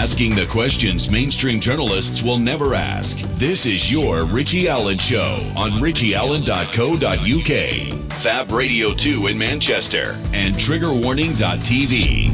Asking the questions mainstream journalists will never ask. This is your Richie Allen Show on richieallen.co.uk, Fab Radio 2 in Manchester, and triggerwarning.tv.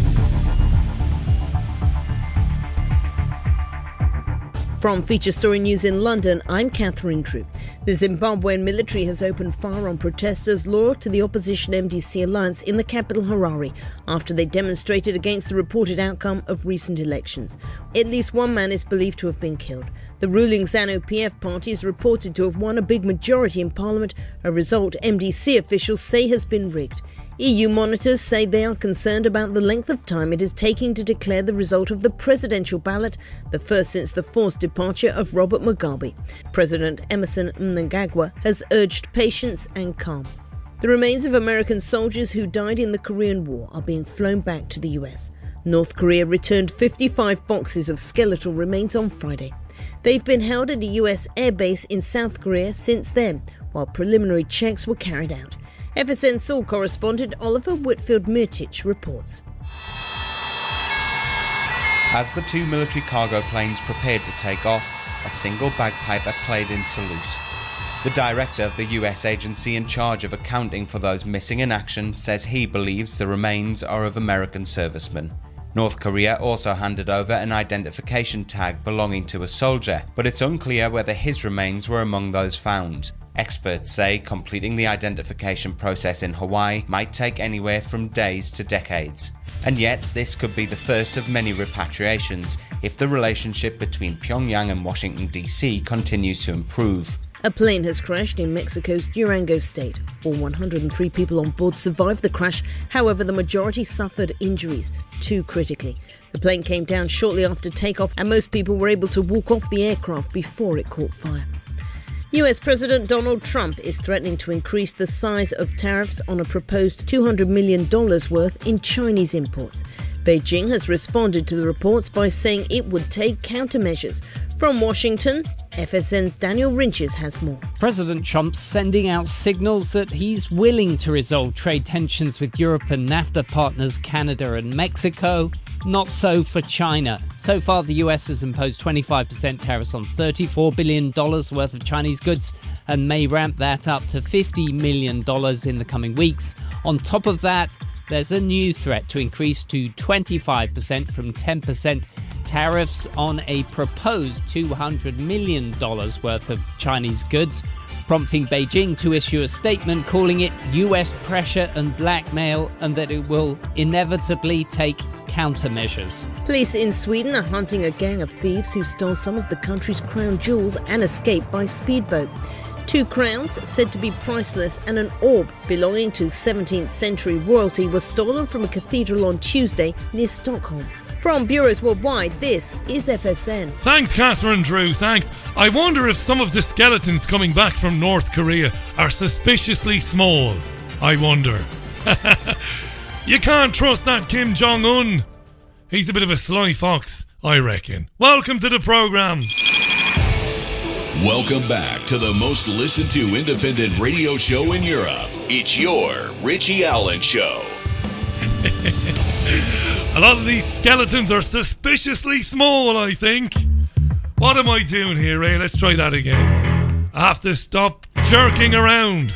From Feature Story News in London, I'm Catherine Drew. The Zimbabwean military has opened fire on protesters loyal to the opposition MDC alliance in the capital Harare after they demonstrated against the reported outcome of recent elections. At least one man is believed to have been killed. The ruling ZANU-PF party is reported to have won a big majority in parliament, a result MDC officials say has been rigged. EU monitors say they are concerned about the length of time it is taking to declare the result of the presidential ballot, the first since the forced departure of Robert Mugabe. President Emmerson Mnangagwa has urged patience and calm. The remains of American soldiers who died in the Korean War are being flown back to the US. North Korea returned 55 boxes of skeletal remains on Friday. They've been held at a US airbase in South Korea since then, while preliminary checks were carried out. FSN Seoul correspondent Oliver Whitfield-Mirtich reports. As the two military cargo planes prepared to take off, a single bagpiper played in salute. The director of the US agency in charge of accounting for those missing in action says he believes the remains are of American servicemen. North Korea also handed over an identification tag belonging to a soldier, but it's unclear whether his remains were among those found. Experts say completing the identification process in Hawaii might take anywhere from days to decades. And yet, this could be the first of many repatriations if the relationship between Pyongyang and Washington DC continues to improve. A plane has crashed in Mexico's Durango state. All 103 people on board survived the crash. However, the majority suffered injuries, 2 critically. The plane came down shortly after takeoff, and most people were able to walk off the aircraft before it caught fire. US President Donald Trump is threatening to increase the size of tariffs on a proposed $200 million worth in Chinese imports. Beijing has responded to the reports by saying it would take countermeasures. From Washington, FSN's Daniel Rinches has more. President Trump's sending out signals that he's willing to resolve trade tensions with Europe and NAFTA partners Canada and Mexico. Not so for China. So far, the US has imposed 25% tariffs on $34 billion worth of Chinese goods and may ramp that up to $50 million in the coming weeks. On top of that, there's a new threat to increase to 25% from 10% tariffs on a proposed $200 million worth of Chinese goods, prompting Beijing to issue a statement calling it US pressure and blackmail and that it will inevitably take countermeasures. Police in Sweden are hunting a gang of thieves who stole some of the country's crown jewels and escaped by speedboat. 2 crowns, said to be priceless, and an orb belonging to 17th century royalty was stolen from a cathedral on Tuesday near Stockholm. From bureaus worldwide, this is FSN. Thanks, Catherine Drew, thanks. I wonder if some of the skeletons coming back from North Korea are suspiciously small. I wonder. You can't trust that Kim Jong-un. He's a bit of a sly fox, I reckon. Welcome to the programme. Welcome back to the most listened to independent radio show in Europe. It's your Richie Allen Show. A lot of these skeletons are suspiciously small, I think. What am I doing here, Ray? Let's try that again. I have to stop jerking around.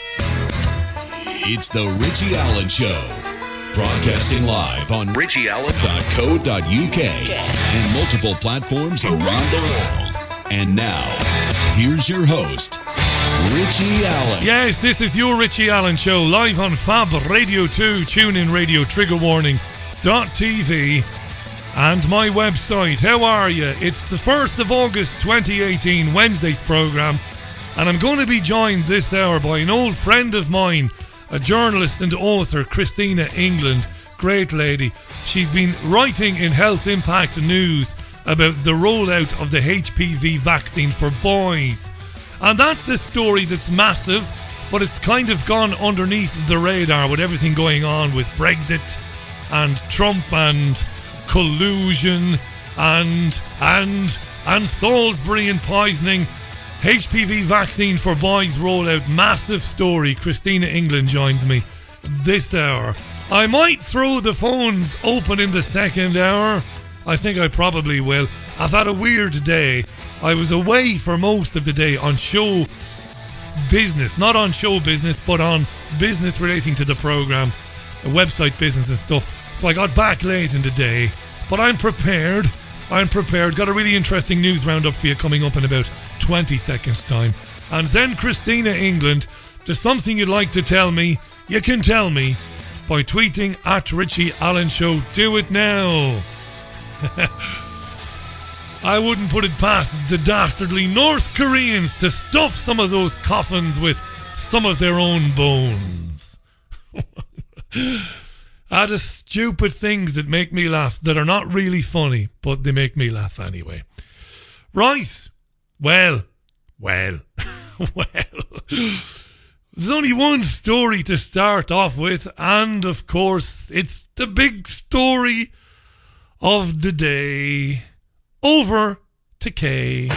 It's the Richie Allen Show. Broadcasting live on richieallen.co.uk and multiple platforms around the world. And now, here's your host, Richie Allen. Yes, this is your Richie Allen Show, live on Fab Radio 2, TuneIn Radio, triggerwarning.tv, and my website. How are you? It's the 1st of August 2018, Wednesday's programme, and I'm going to be joined this hour by an old friend of mine, a journalist and author, Christina England. Great lady. She's been writing in Health Impact News about the rollout of the HPV vaccine for boys. And that's the story that's massive, but it's kind of gone underneath the radar with everything going on with Brexit and Trump and collusion and Salisbury and poisoning. HPV vaccine for boys rollout, massive story. Christina England joins me this hour. I might throw the phones open in the second hour, I think I probably will. I've had a weird day. I was away for most of the day on show business. Not on show business, but on business relating to the programme, website business and stuff. So I got back late in the day. But I'm prepared. Got a really interesting news roundup for you coming up in about 20 seconds time. And then Christina England, there's something you'd like to tell me, you can tell me by tweeting at Richie Allen Show. Do it now. I wouldn't put it past the dastardly North Koreans to stuff some of those coffins with some of their own bones. The stupid things that make me laugh, that are not really funny, but they make me laugh anyway. Right. Well. There's only one story to start off with, and of course, it's the big story of the day. Over to Kay.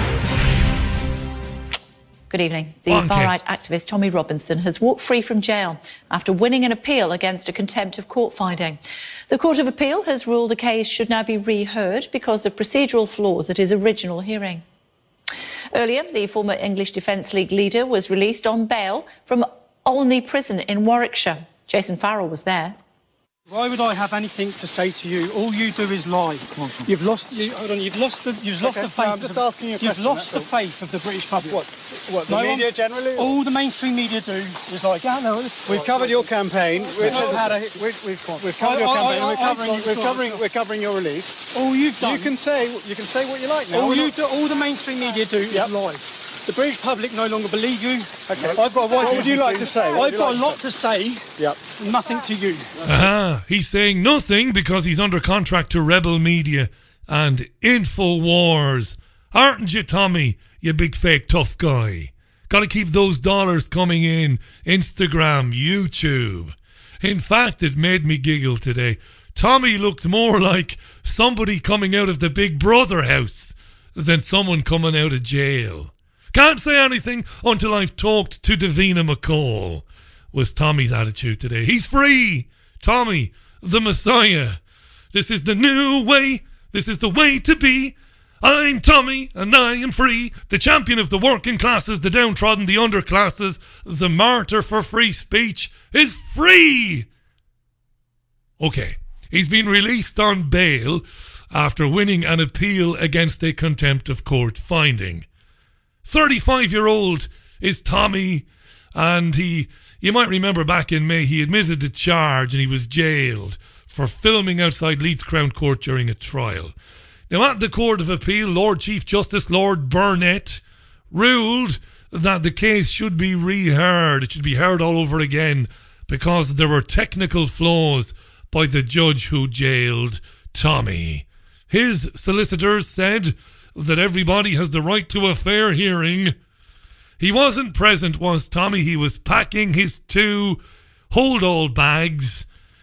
Good evening. The far-right activist Tommy Robinson has walked free from jail after winning an appeal against a contempt of court finding. The Court of Appeal has ruled the case should now be reheard because of procedural flaws at his original hearing. Earlier, the former English Defence League leader was released on bail from Olney Prison in Warwickshire. Jason Farrell was there. Why would I have anything to say to you? All you do is lie. You've lost the faith. I'm just asking you a question. You've lost the faith of the British public. What the media generally? All the mainstream media do is like, we've covered your campaign. We've covered your campaign. We're covering your release. All you've done. You can say what you like now. All the mainstream media do is lie. The British public no longer believe you. Okay. What would you like to say? I've got a lot to say. Yep. Nothing to you. He's saying nothing because he's under contract to Rebel Media and InfoWars. Aren't you, Tommy? You big fake tough guy. Got to keep those dollars coming in. Instagram, YouTube. In fact, it made me giggle today. Tommy looked more like somebody coming out of the Big Brother house than someone coming out of jail. Can't say anything until I've talked to Davina McCall, was Tommy's attitude today. He's free. Tommy, the Messiah. This is the new way. This is the way to be. I'm Tommy and I am free. The champion of the working classes, the downtrodden, the underclasses, the martyr for free speech is free. Okay, he's been released on bail after winning an appeal against a contempt of court finding. 35-year-old is Tommy, and you might remember back in May, he admitted to charge and he was jailed for filming outside Leeds Crown Court during a trial. Now, at the Court of Appeal, Lord Chief Justice Lord Burnett ruled that the case should be reheard. It should be heard all over again because there were technical flaws by the judge who jailed Tommy. His solicitors said that everybody has the right to a fair hearing. He wasn't present, was Tommy. He was packing his 2 hold-all bags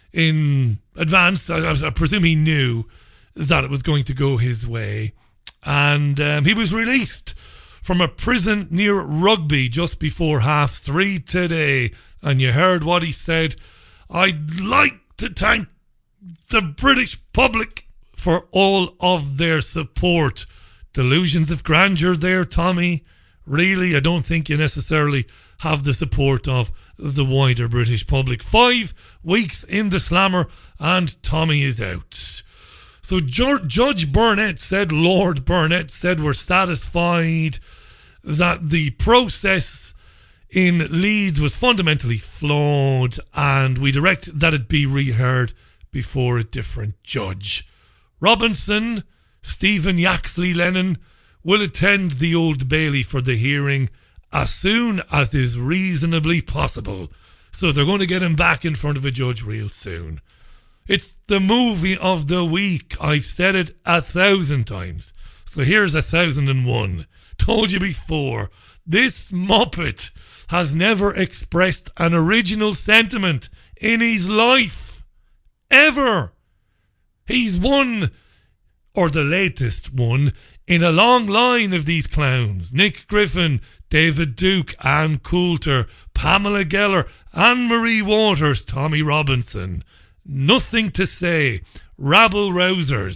in advance. I presume he knew that it was going to go his way. And he was released from a prison near Rugby just before 3:30 today. And you heard what he said. I'd like to thank the British public for all of their support. Delusions of grandeur there, Tommy. Really, I don't think you necessarily have the support of the wider British public. 5 weeks in the slammer and Tommy is out. So Judge Burnett said, Lord Burnett said, we're satisfied that the process in Leeds was fundamentally flawed and we direct that it be reheard before a different judge. Robinson, Stephen Yaxley Lennon, will attend the Old Bailey for the hearing as soon as is reasonably possible. So they're going to get him back in front of a judge real soon. It's the movie of the week. I've said it 1,000 times. So here's 1,001. Told you before. This Muppet has never expressed an original sentiment in his life. Ever. He's one, or the latest one, in a long line of these clowns. Nick Griffin, David Duke, Ann Coulter, Pamela Geller, Anne-Marie Waters, Tommy Robinson. Nothing to say. Rabble-rousers.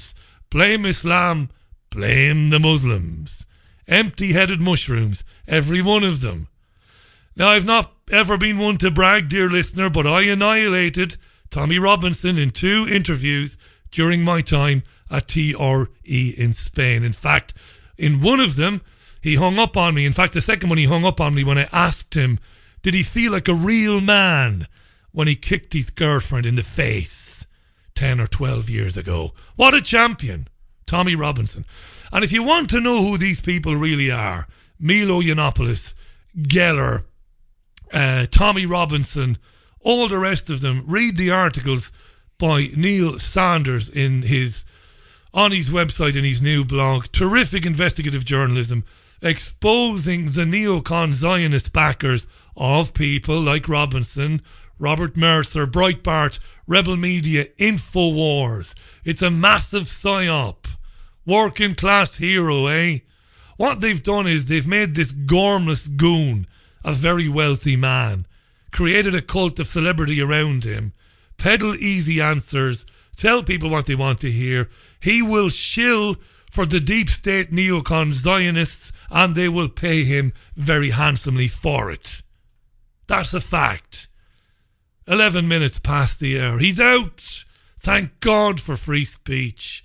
blame Islam, blame the Muslims. Empty-headed mushrooms, every one of them. Now, I've not ever been one to brag, dear listener, but I annihilated Tommy Robinson in 2 interviews during my time at TRE in Spain. In fact, in one of them, he hung up on me. In fact, the second one, he hung up on me when I asked him, did he feel like a real man when he kicked his girlfriend in the face 10 or 12 years ago? What a champion, Tommy Robinson. And if you want to know who these people really are, Milo Yiannopoulos, Geller, Tommy Robinson, all the rest of them, read the articles by Neil Sanders on his website and his new blog. Terrific investigative journalism exposing the neocon Zionist backers of people like Robinson, Robert Mercer, Breitbart, Rebel Media, InfoWars. It's a massive psyop. Working class hero, eh? What they've done is they've made this gormless goon a very wealthy man, created a cult of celebrity around him, peddle easy answers, tell people what they want to hear. He will shill for the deep state neocon Zionists and they will pay him very handsomely for it. That's a fact. 11 minutes past the hour. He's out. Thank God for free speech.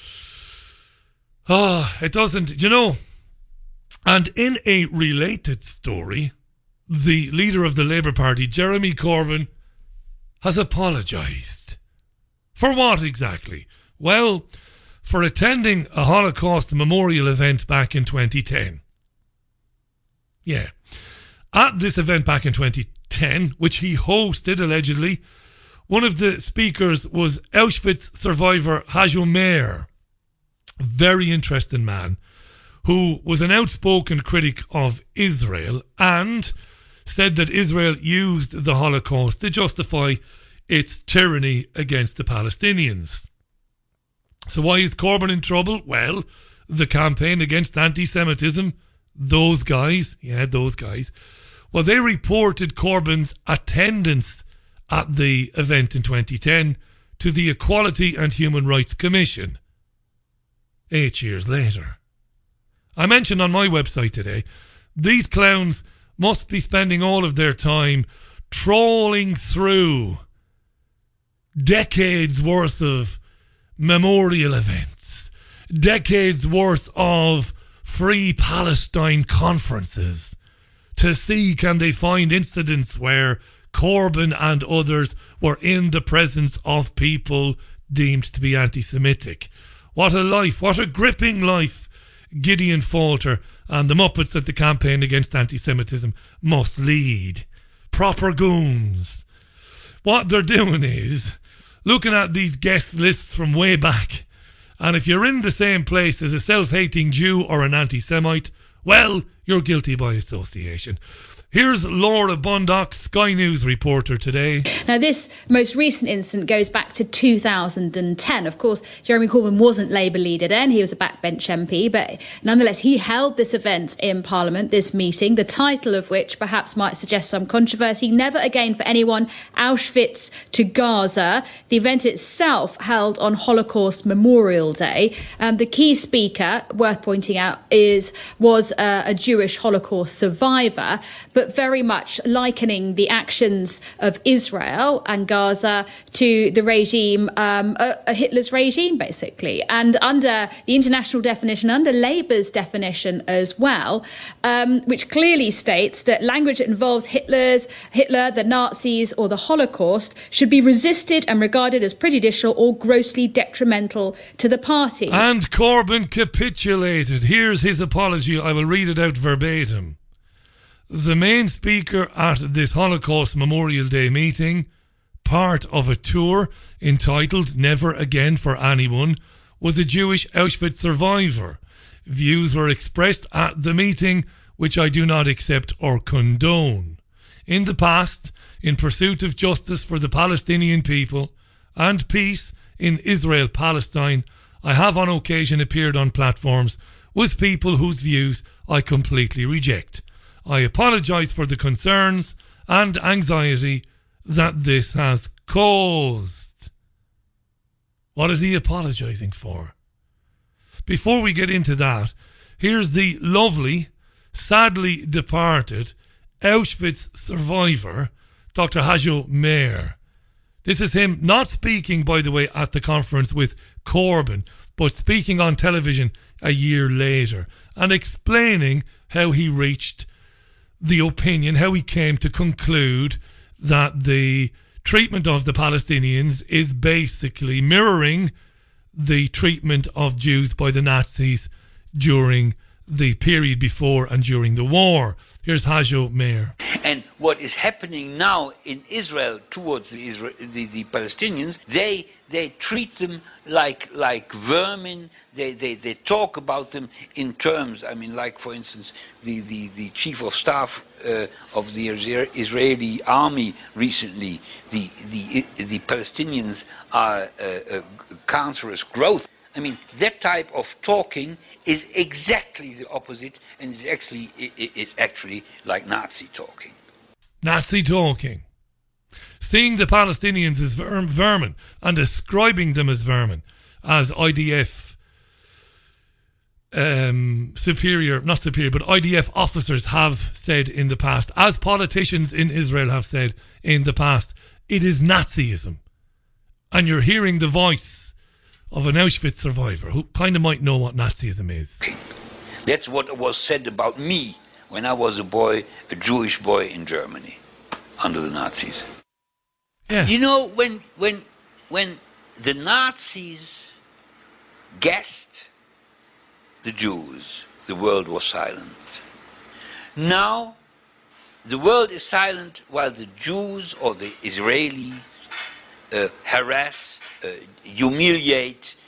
It doesn't, you know. And in a related story, the leader of the Labour Party, Jeremy Corbyn, has apologised. For what exactly? Well, for attending a Holocaust memorial event back in 2010. Yeah. At this event back in 2010, which he hosted allegedly, one of the speakers was Auschwitz survivor Hajo Meir, a very interesting man, who was an outspoken critic of Israel and said that Israel used the Holocaust to justify its tyranny against the Palestinians. So why is Corbyn in trouble? Well, the campaign against anti-Semitism, those guys, well, they reported Corbyn's attendance at the event in 2010 to the Equality and Human Rights Commission 8 years later. I mentioned on my website today, these clowns must be spending all of their time trawling through decades worth of memorial events, decades worth of Free Palestine conferences to see can they find incidents where Corbyn and others were in the presence of people deemed to be anti-Semitic. What a life, what a gripping life Gideon Falter and the Muppets at the campaign against anti-Semitism must lead. Proper goons. What they're doing is looking at these guest lists from way back, and if you're in the same place as a self-hating Jew or an anti-Semite, well, you're guilty by association. Here's Laura Bundock, Sky News reporter today. Now, this most recent incident goes back to 2010. Of course, Jeremy Corbyn wasn't Labour leader then. He was a backbench MP. But nonetheless, he held this event in Parliament, this meeting, the title of which perhaps might suggest some controversy. Never Again for Anyone, Auschwitz to Gaza. The event itself held on Holocaust Memorial Day. The key speaker, worth pointing out, was a Jewish Holocaust survivor, but very much likening the actions of Israel and Gaza to the regime, Hitler's regime, basically. And under the international definition, under Labour's definition as well, which clearly states that language that involves Hitler, the Nazis or the Holocaust should be resisted and regarded as prejudicial or grossly detrimental to the party. And Corbyn capitulated. Here's his apology. I will read it out verbatim. The main speaker at this Holocaust Memorial Day meeting, part of a tour entitled Never Again for Anyone, was a Jewish Auschwitz survivor. Views were expressed at the meeting which I do not accept or condone. In the past, in pursuit of justice for the Palestinian people and peace in Israel-Palestine, I have on occasion appeared on platforms with people whose views I completely reject. I apologise for the concerns and anxiety that this has caused. What is he apologising for? before we get into that, here's the lovely, sadly departed Auschwitz survivor, Dr. Hajo Meir. This is him not speaking, by the way, at the conference with Corbyn, but speaking on television a year later and explaining how he reached the opinion, how he came to conclude that the treatment of the Palestinians is basically mirroring the treatment of Jews by the Nazis during the period before and during the war. Here's Hajo Meir. And what is happening now in Israel towards the Palestinians, they treat them like vermin. They talk about them in terms, I mean, like, for instance, the chief of staff of the Israeli army recently, the Palestinians are a cancerous growth. I mean, that type of talking is exactly the opposite, and it's actually like Nazi talking. Nazi talking. Seeing the Palestinians as vermin and describing them as vermin, as IDF IDF officers have said in the past, as politicians in Israel have said in the past, it is Nazism. And you're hearing the voice of an Auschwitz survivor who kind of might know what Nazism is. That's what was said about me when I was a boy, a Jewish boy in Germany, under the Nazis. Yeah. You know, when the Nazis gassed the Jews, the world was silent. Now, the world is silent while the Jews or the Israelis harass, humiliate,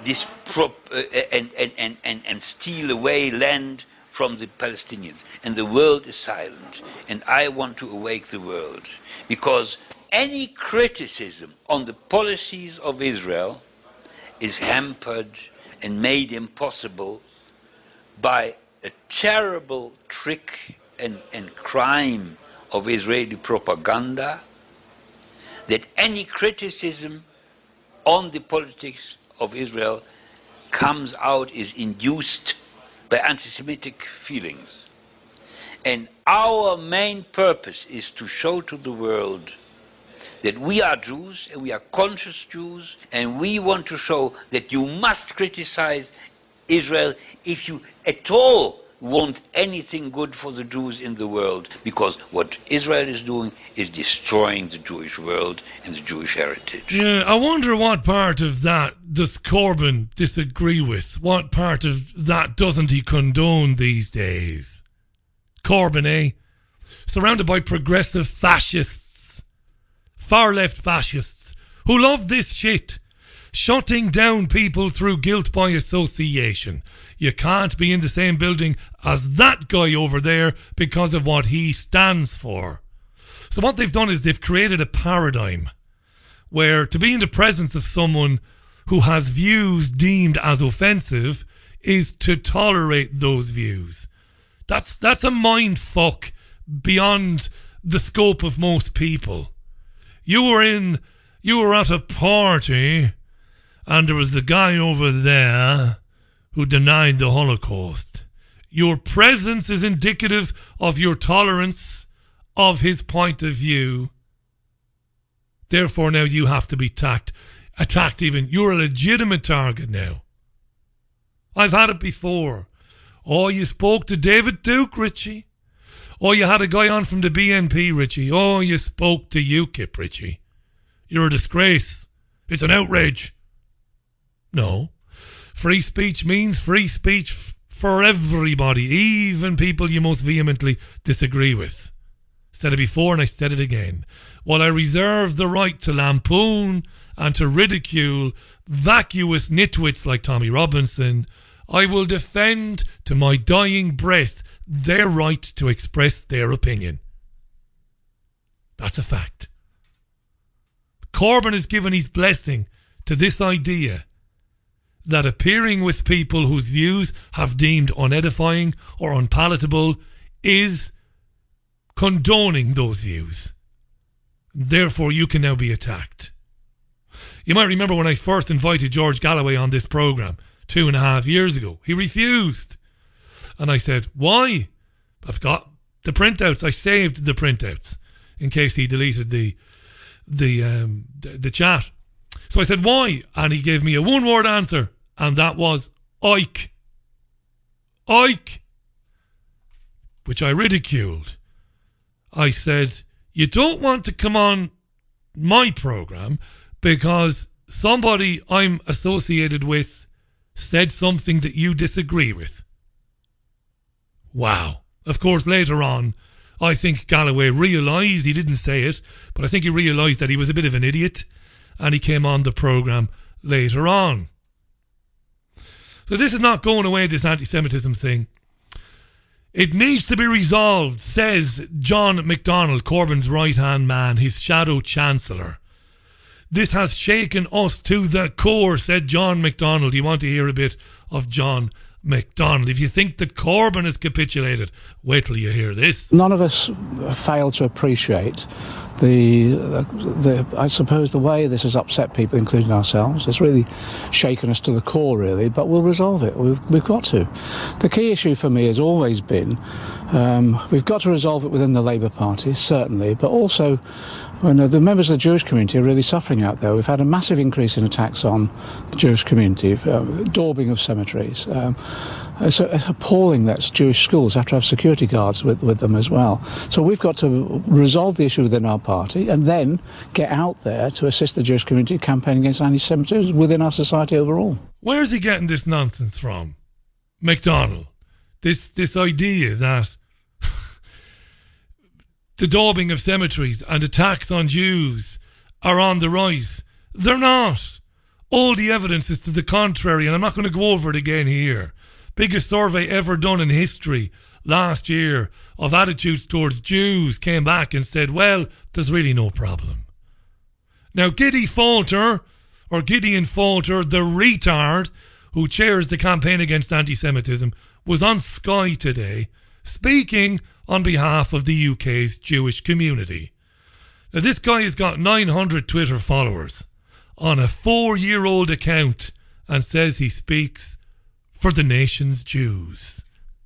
and steal away land from the Palestinians. And the world is silent. And I want to awake the world. Because any criticism on the policies of Israel is hampered and made impossible by a terrible trick and crime of Israeli propaganda, that any criticism on the politics of Israel comes out, is induced by anti-Semitic feelings. And our main purpose is to show to the world that we are Jews and we are conscious Jews, and we want to show that you must criticize Israel if you at all want anything good for the Jews in the world, because what Israel is doing is destroying the Jewish world and the Jewish heritage. Yeah, I wonder what part of that does Corbyn disagree with? What part of that doesn't he condone these days? Corbyn, eh? Surrounded by progressive fascists, far-left fascists, who love this shit. Shutting down people through guilt by association. You can't be in the same building as that guy over there because of what he stands for. So what they've done is they've created a paradigm where to be in the presence of someone who has views deemed as offensive is to tolerate those views. That's a mind fuck beyond the scope of most people. You were at a party and there was a guy over there who denied the Holocaust. Your presence is indicative of your tolerance of his point of view. Therefore, now you have to be attacked even. You're a legitimate target now. I've had it before. Oh, you spoke to David Duke, Richie. Oh, you had a guy on from the BNP, Richie. Oh, you spoke to UKIP, Richie. You're a disgrace. It's an outrage. No. Free speech means free speech for everybody, even people you most vehemently disagree with. Said it before and I said it again. While I reserve the right to lampoon and to ridicule vacuous nitwits like Tommy Robinson, I will defend to my dying breath their right to express their opinion. That's a fact. Corbyn has given his blessing to this idea that appearing with people whose views have deemed unedifying or unpalatable is condoning those views. Therefore, you can now be attacked. You might remember when I first invited George Galloway on this programme 2.5 years ago. He refused. And I said, why? I've got the printouts. I saved the printouts in case he deleted the chat. So I said, why? And he gave me a one-word answer, and that was Ike. Ike. Which I ridiculed. I said, you don't want to come on my programme because somebody I'm associated with said something that you disagree with. Wow. Of course, later on, I think Galloway realised, he didn't say it, but I think he realised that he was a bit of an idiot, and he came on the programme later on. So this is not going away, this anti-Semitism thing. It needs to be resolved, says John McDonnell, Corbyn's right-hand man, his shadow chancellor. This has shaken us to the core, said John McDonnell. Do you want to hear a bit of John McDonnell? If you think that Corbyn has capitulated, wait till you hear this. None of us fail to appreciate I suppose the way this has upset people, including ourselves. It's really shaken us to the core, really, but we'll resolve it. We've got to. The key issue for me has always been we've got to resolve it within the Labour Party, certainly, but also the members of the Jewish community are really suffering out there. We've had a massive increase in attacks on the Jewish community, daubing of cemeteries. It's appalling that Jewish schools have to have security guards with them as well. So we've got to resolve the issue within our party and then get out there to assist the Jewish community campaigning against anti-Semitism within our society overall. Where's he getting this nonsense from? McDonnell. This idea that the daubing of cemeteries and attacks on Jews are on the rise. They're not. All the evidence is to the contrary, and I'm not going to go over it again here. Biggest survey ever done in history last year of attitudes towards Jews came back and said, well, there's really no problem. Now, Gideon Falter, the retard who chairs the campaign against anti-Semitism, was on Sky today speaking on behalf of the UK's Jewish community. Now, this guy has got 900 Twitter followers on a 4-year-old account and says he speaks for the nation's Jews.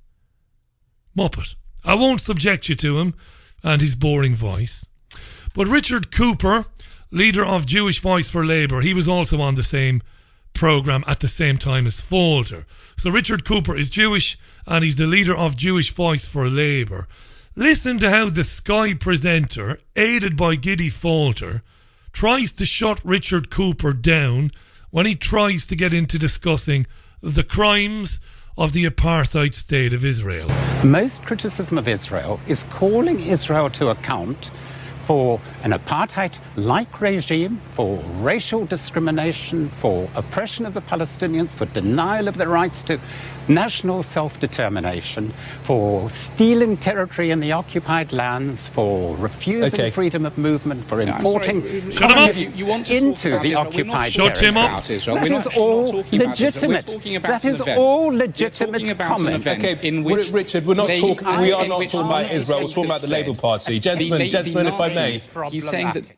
Muppet. I won't subject you to him and his boring voice. But Richard Cooper, leader of Jewish Voice for Labour, he was also on the same programme at the same time as Falter. So Richard Cooper is Jewish and he's the leader of Jewish Voice for Labour. Listen to how the Sky presenter, aided by Giddy Falter, tries to shut Richard Cooper down when he tries to get into discussing the crimes of the apartheid state of Israel. Most criticism of Israel is calling Israel to account for an apartheid-like regime, for racial discrimination, for oppression of the Palestinians, for denial of their rights to national self-determination, for stealing territory in the occupied lands, for refusing freedom of movement, for importing colonists into the occupied territories. That is all legitimate. That is all legitimate comment. Richard, we are not talking about Israel, we're talking about the Labour Party. Gentlemen, if I may. He's saying that...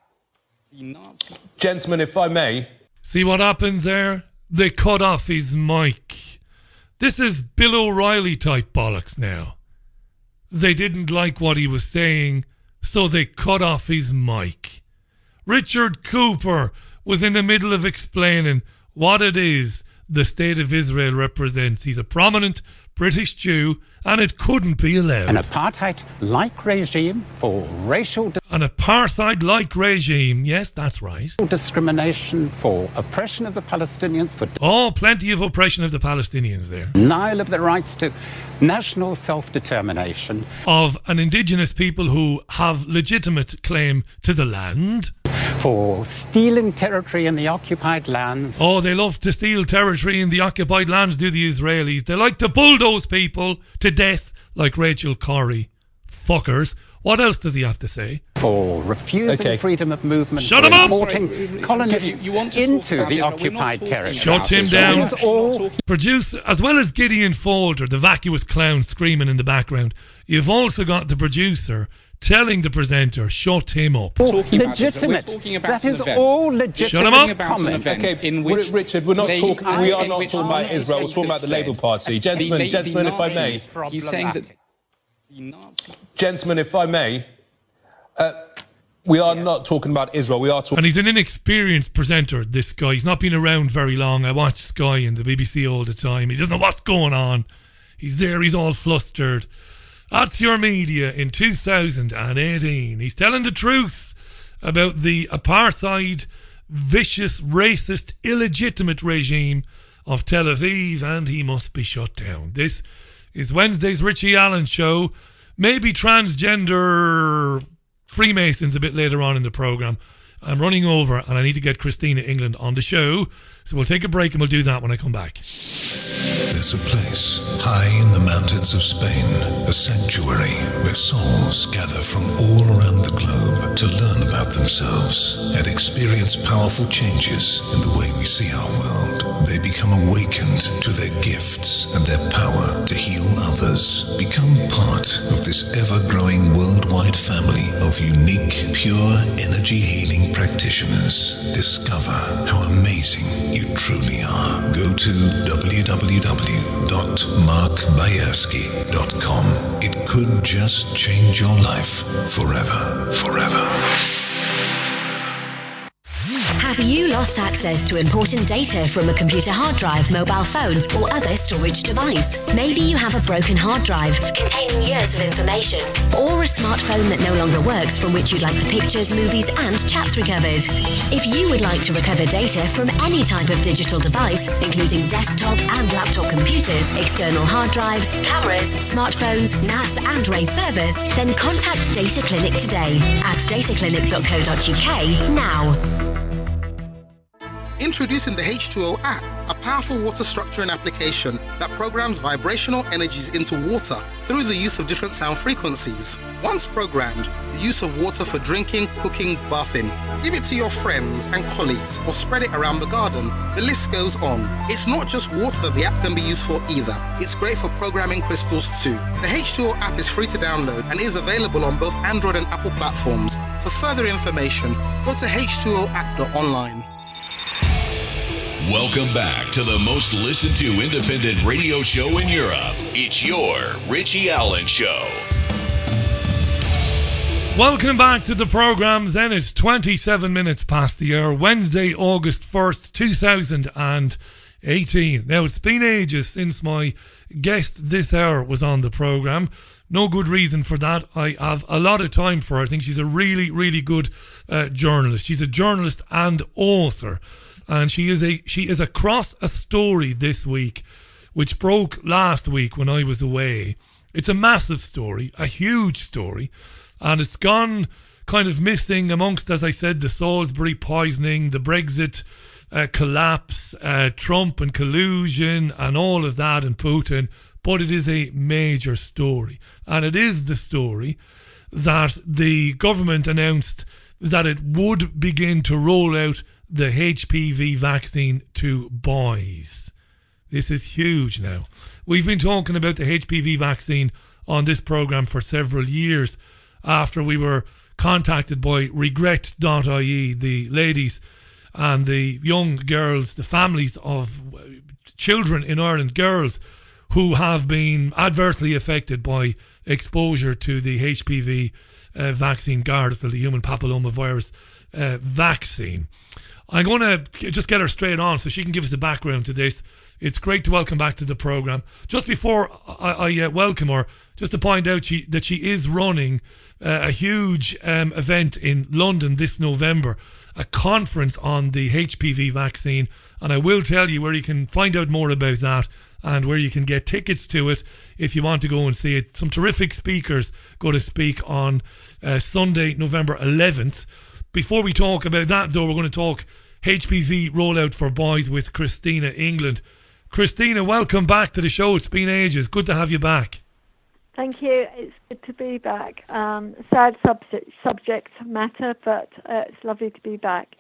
Gentlemen, if I may. See what happened there? They cut off his mic. This is Bill O'Reilly type bollocks now. They didn't like what he was saying, so they cut off his mic. Richard Cooper was in the middle of explaining what it is the state of Israel represents. He's a prominent British Jew, and it couldn't be allowed. An apartheid-like regime for racial... An apartheid-like regime, yes, that's right. Discrimination, for oppression of the Palestinians, for... Oh, plenty of oppression of the Palestinians there. Denial of their rights to national self-determination. Of an indigenous people who have legitimate claim to the land. For stealing territory in the occupied lands. Oh, they love to steal territory in the occupied lands, do the Israelis. They like to bulldoze people to death like Rachel Corrie. Fuckers. What else does he have to say? For refusing freedom of movement. Shut him up! Importing colonists into the occupied territory. Shut him down. Produce, as well as Gideon Falter, the vacuous clown screaming in the background, you've also got the producer telling the presenter, shut him up. Legitimate. That is all legitimate. Shut him up. Okay, Richard, we are not talking about Israel. We're talking about the Labour Party. Gentlemen, if I may. He's saying that... Gentlemen, if I may, we are not talking about Israel. We are talking... And he's an inexperienced presenter, this guy. He's not been around very long. I watch Sky and the BBC all the time. He doesn't know what's going on. He's there, he's all flustered. That's your media in 2018. He's telling the truth about the apartheid, vicious, racist, illegitimate regime of Tel Aviv, and he must be shut down. This is Wednesday's Richie Allen Show. Maybe transgender Freemasons a bit later on in the programme. I'm running over and I need to get Christina England on the show. So we'll take a break and we'll do that when I come back. There's a place high in the mountains of Spain, a sanctuary where souls gather from all around the globe to learn about themselves and experience powerful changes in the way we see our world. They become awakened to their gifts and their power to heal others. Become part of this ever-growing worldwide family of unique, pure energy healing practitioners. Discover how amazing you truly are. Go to www.markbayerski.com. It could just change your life forever. Forever. Have you lost access to important data from a computer hard drive, mobile phone, or other storage device? Maybe you have a broken hard drive containing years of information, or a smartphone that no longer works from which you'd like the pictures, movies, and chats recovered. If you would like to recover data from any type of digital device, including desktop and laptop computers, external hard drives, cameras, smartphones, NAS, and RAID servers, then contact Data Clinic today at dataclinic.co.uk now. Introducing the H2O app, a powerful water structuring application that programs vibrational energies into water through the use of different sound frequencies. Once programmed, the use of water for drinking, cooking, bathing. Give it to your friends and colleagues or spread it around the garden. The list goes on. It's not just water that the app can be used for either. It's great for programming crystals too. The H2O app is free to download and is available on both Android and Apple platforms. For further information, go to h2oapp.online. Welcome back to the most listened to independent radio show in Europe. It's your Richie Allen Show. Welcome back to the programme. Then it's 27 minutes past the hour, Wednesday, August 1st, 2018. Now, it's been ages since my guest this hour was on the programme. No good reason for that. I have a lot of time for her. I think she's a really, really good journalist. She's a journalist and author. And she is across a story this week, which broke last week when I was away. It's a massive story, a huge story, and it's gone kind of missing amongst, as I said, the Salisbury poisoning, the Brexit collapse, Trump and collusion and all of that, and Putin. But it is a major story, and it is the story that the government announced that it would begin to roll out the HPV vaccine to boys. This is huge now. We've been talking about the HPV vaccine on this programme for several years after we were contacted by regret.ie, the ladies and the young girls, the families of children in Ireland, girls who have been adversely affected by exposure to the HPV vaccine, Gardasil, the human papillomavirus vaccine. I'm going to just get her straight on so she can give us the background to this. It's great to welcome back to the programme. Just before I welcome her, just to point out that she is running a huge event in London this November, a conference on the HPV vaccine, and I will tell you where you can find out more about that and where you can get tickets to it if you want to go and see it. Some terrific speakers go to speak on Sunday, November 11th. Before we talk about that, though, we're going to talk HPV rollout for boys with Christina England. Christina, welcome back to the show. It's been ages. Good to have you back. Thank you. It's good to be back. Sad subject matter, but it's lovely to be back.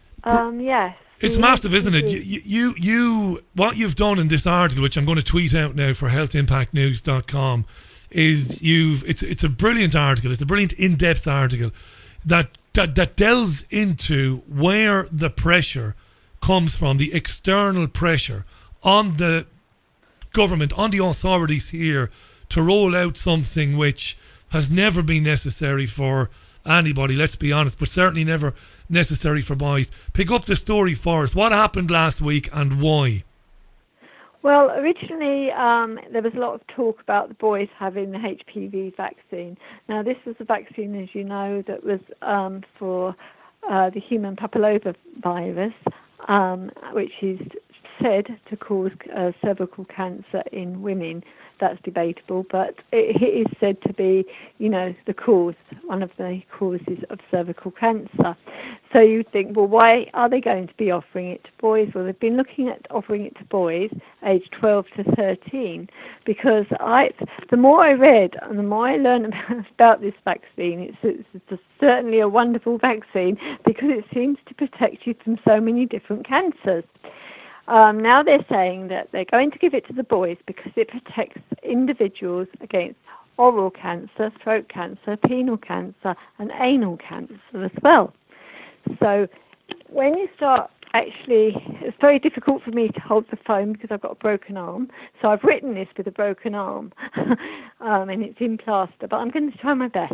Yes. It's massive, isn't it? You what you've done in this article, which I'm going to tweet out now for healthimpactnews.com, is it's a brilliant article. It's a brilliant in-depth article that delves into where the pressure comes from, the external pressure on the government, on the authorities here to roll out something which has never been necessary for anybody, let's be honest, but certainly never necessary for boys. Pick up the story for us. What happened last week and why? Well, originally there was a lot of talk about the boys having the HPV vaccine. Now, this was a vaccine, as you know, that was for the human papilloma virus, which is said to cause cervical cancer in women. That's debatable, but it is said to be, the cause, one of the causes of cervical cancer. So you think, well, why are they going to be offering it to boys? Well, they've been looking at offering it to boys aged 12 to 13, because the more I read and the more I learned about this vaccine, it's certainly a wonderful vaccine because it seems to protect you from so many different cancers. Now they're saying that they're going to give it to the boys because it protects individuals against oral cancer, throat cancer, penile cancer, and anal cancer as well. So when you start it's very difficult for me to hold the phone because I've got a broken arm. So I've written this with a broken arm, and it's in plaster, but I'm going to try my best.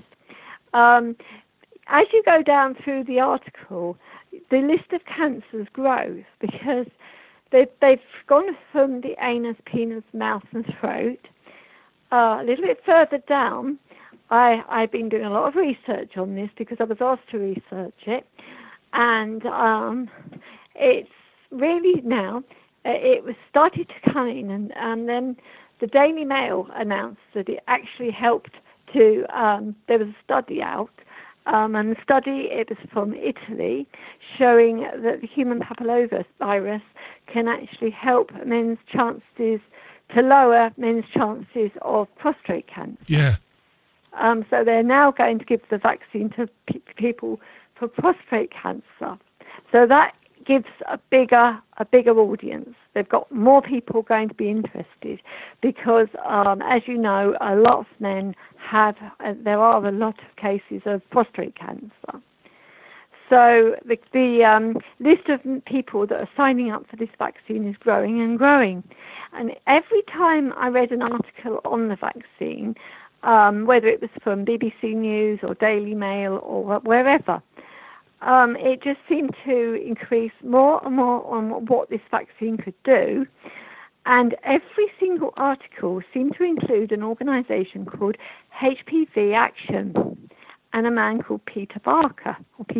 As you go down through the article, the list of cancers grows because they've gone from the anus, penis, mouth and throat. A little bit further down, I've been doing a lot of research on this because I was asked to research it. And it's really now, it was started to come in, and then the Daily Mail announced that it actually helped to, there was a study out, and the study, it was from Italy, showing that the human papilloma virus can actually help men's chances, to lower men's chances of prostate cancer. Yeah. So they're now going to give the vaccine to people for prostate cancer. So that gives a bigger audience. They've got more people going to be interested because, as you know, a lot of men there are a lot of cases of prostate cancer. So the list of people that are signing up for this vaccine is growing and growing. And every time I read an article on the vaccine, whether it was from BBC News or Daily Mail or wherever, it just seemed to increase more and more on what this vaccine could do. And every single article seemed to include an organisation called HPV Action and a man called Peter Baker.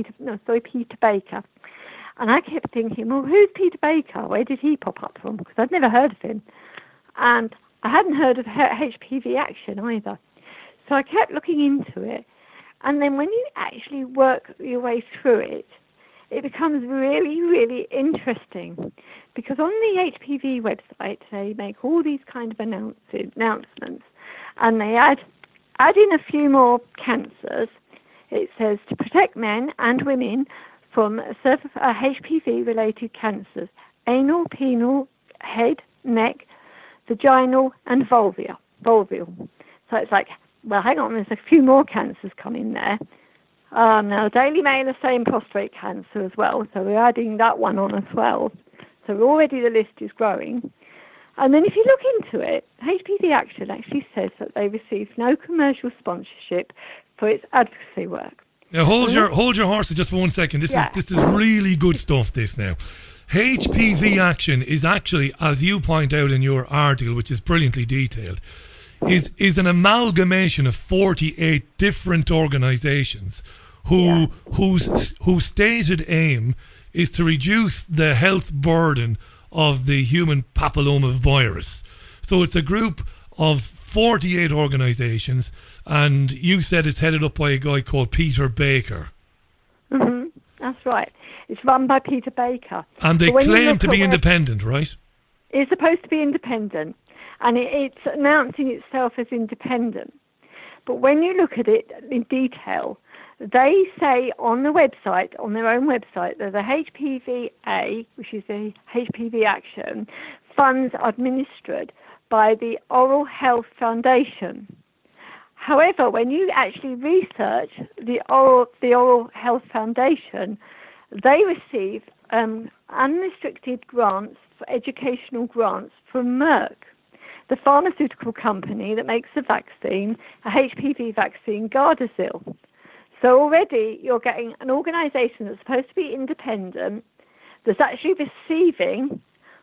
And I kept thinking, well, who's Peter Baker? Where did he pop up from? Because I'd never heard of him. And I hadn't heard of HPV Action either. So I kept looking into it. And then when you actually work your way through it, it becomes really, really interesting. Because on the HPV website, they make all these kind of announcements. And they add in a few more cancers. It says to protect men and women from HPV-related cancers, anal, penile, head, neck, vaginal, and vulval. So it's like, well, hang on, there's a few more cancers coming there. Now, Daily Mail are saying prostate cancer as well, so we're adding that one on as well. So already the list is growing. And then if you look into it, HPV Action actually says that they received no commercial sponsorship for its advocacy work. Now hold your horses just for 1 second. This is really good stuff, this now. HPV Action is actually, as you point out in your article, which is brilliantly detailed, is an amalgamation of 48 different organisations whose stated aim is to reduce the health burden of the human papilloma virus. So it's a group of 48 organisations, and you said it's headed up by a guy called Peter Baker. Mm-hmm. That's right. It's run by Peter Baker. And they claim to be independent, right? It's supposed to be independent, and it's announcing itself as independent. But when you look at it in detail, they say on the website, on their own website, that the HPV-A, which is the HPV Action, funds are administered by the Oral Health Foundation. However, when you actually research the Oral Health Foundation, they receive unrestricted grants, for educational grants from Merck, the pharmaceutical company that makes the vaccine, a HPV vaccine, Gardasil. So already you're getting an organisation that's supposed to be independent, that's actually receiving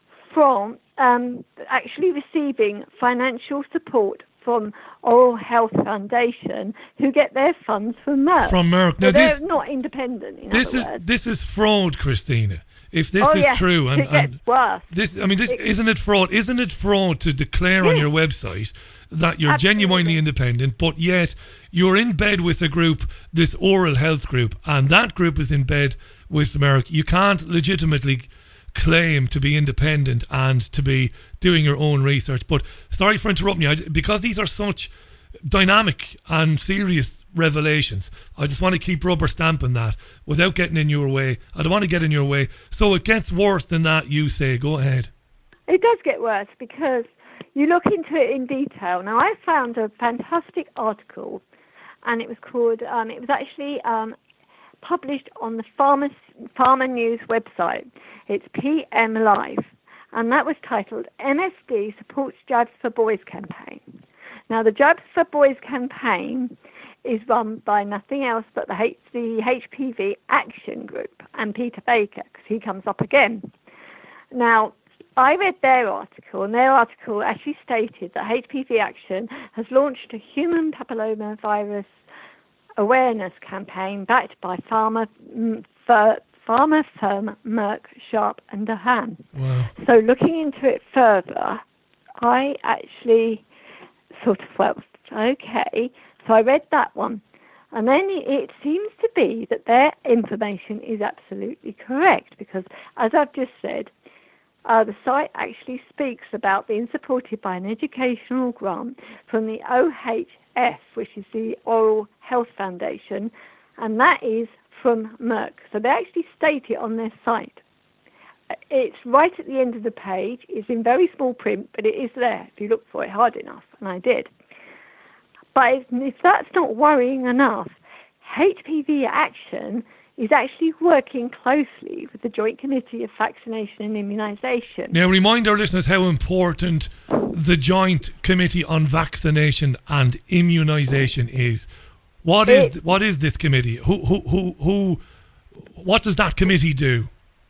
financial support from Oral Health Foundation, who get their funds from Merck. From Merck. So now they're not independent. This is fraud, Christina. If this is true, and worse. Isn't it fraud? Isn't it fraud to declare on your website that you're genuinely independent, but yet you're in bed with a group, this Oral Health group, and that group is in bed with Merck? You can't legitimately claim to be independent and to be doing your own research. But sorry for interrupting you, because these are such dynamic and serious revelations, I just want to keep rubber stamping that without getting in your way. I don't want to get in your way. So it gets worse than that, you say. Go ahead. It does get worse because you look into it in detail. Now, I found a fantastic article, and it was called, it was actually published on the Pharma News website. It's PM Live, and that was titled MSD Supports Jabs for Boys campaign. Now, the Jabs for Boys campaign is run by nothing else but the HPV Action Group and Peter Baker, because he comes up again. Now, I read their article, and their article actually stated that HPV Action has launched a human papillomavirus awareness campaign backed by pharma firm Merck, Sharp and Dahan. Wow. So looking into it further, I actually sort of felt, okay, so I read that one. And then it seems to be that their information is absolutely correct, because as I've just said, the site actually speaks about being supported by an educational grant from the OHF, which is the Oral Health Foundation, and that is from Merck. So they actually state it on their site. It's right at the end of the page. It's in very small print, but it is there if you look for it hard enough, and I did. But if that's not worrying enough, HPV Action is actually working closely with the Joint Committee of Vaccination and Immunisation. Now, remind our listeners how important the Joint Committee on Vaccination and Immunisation is. What is this committee? What does that committee do?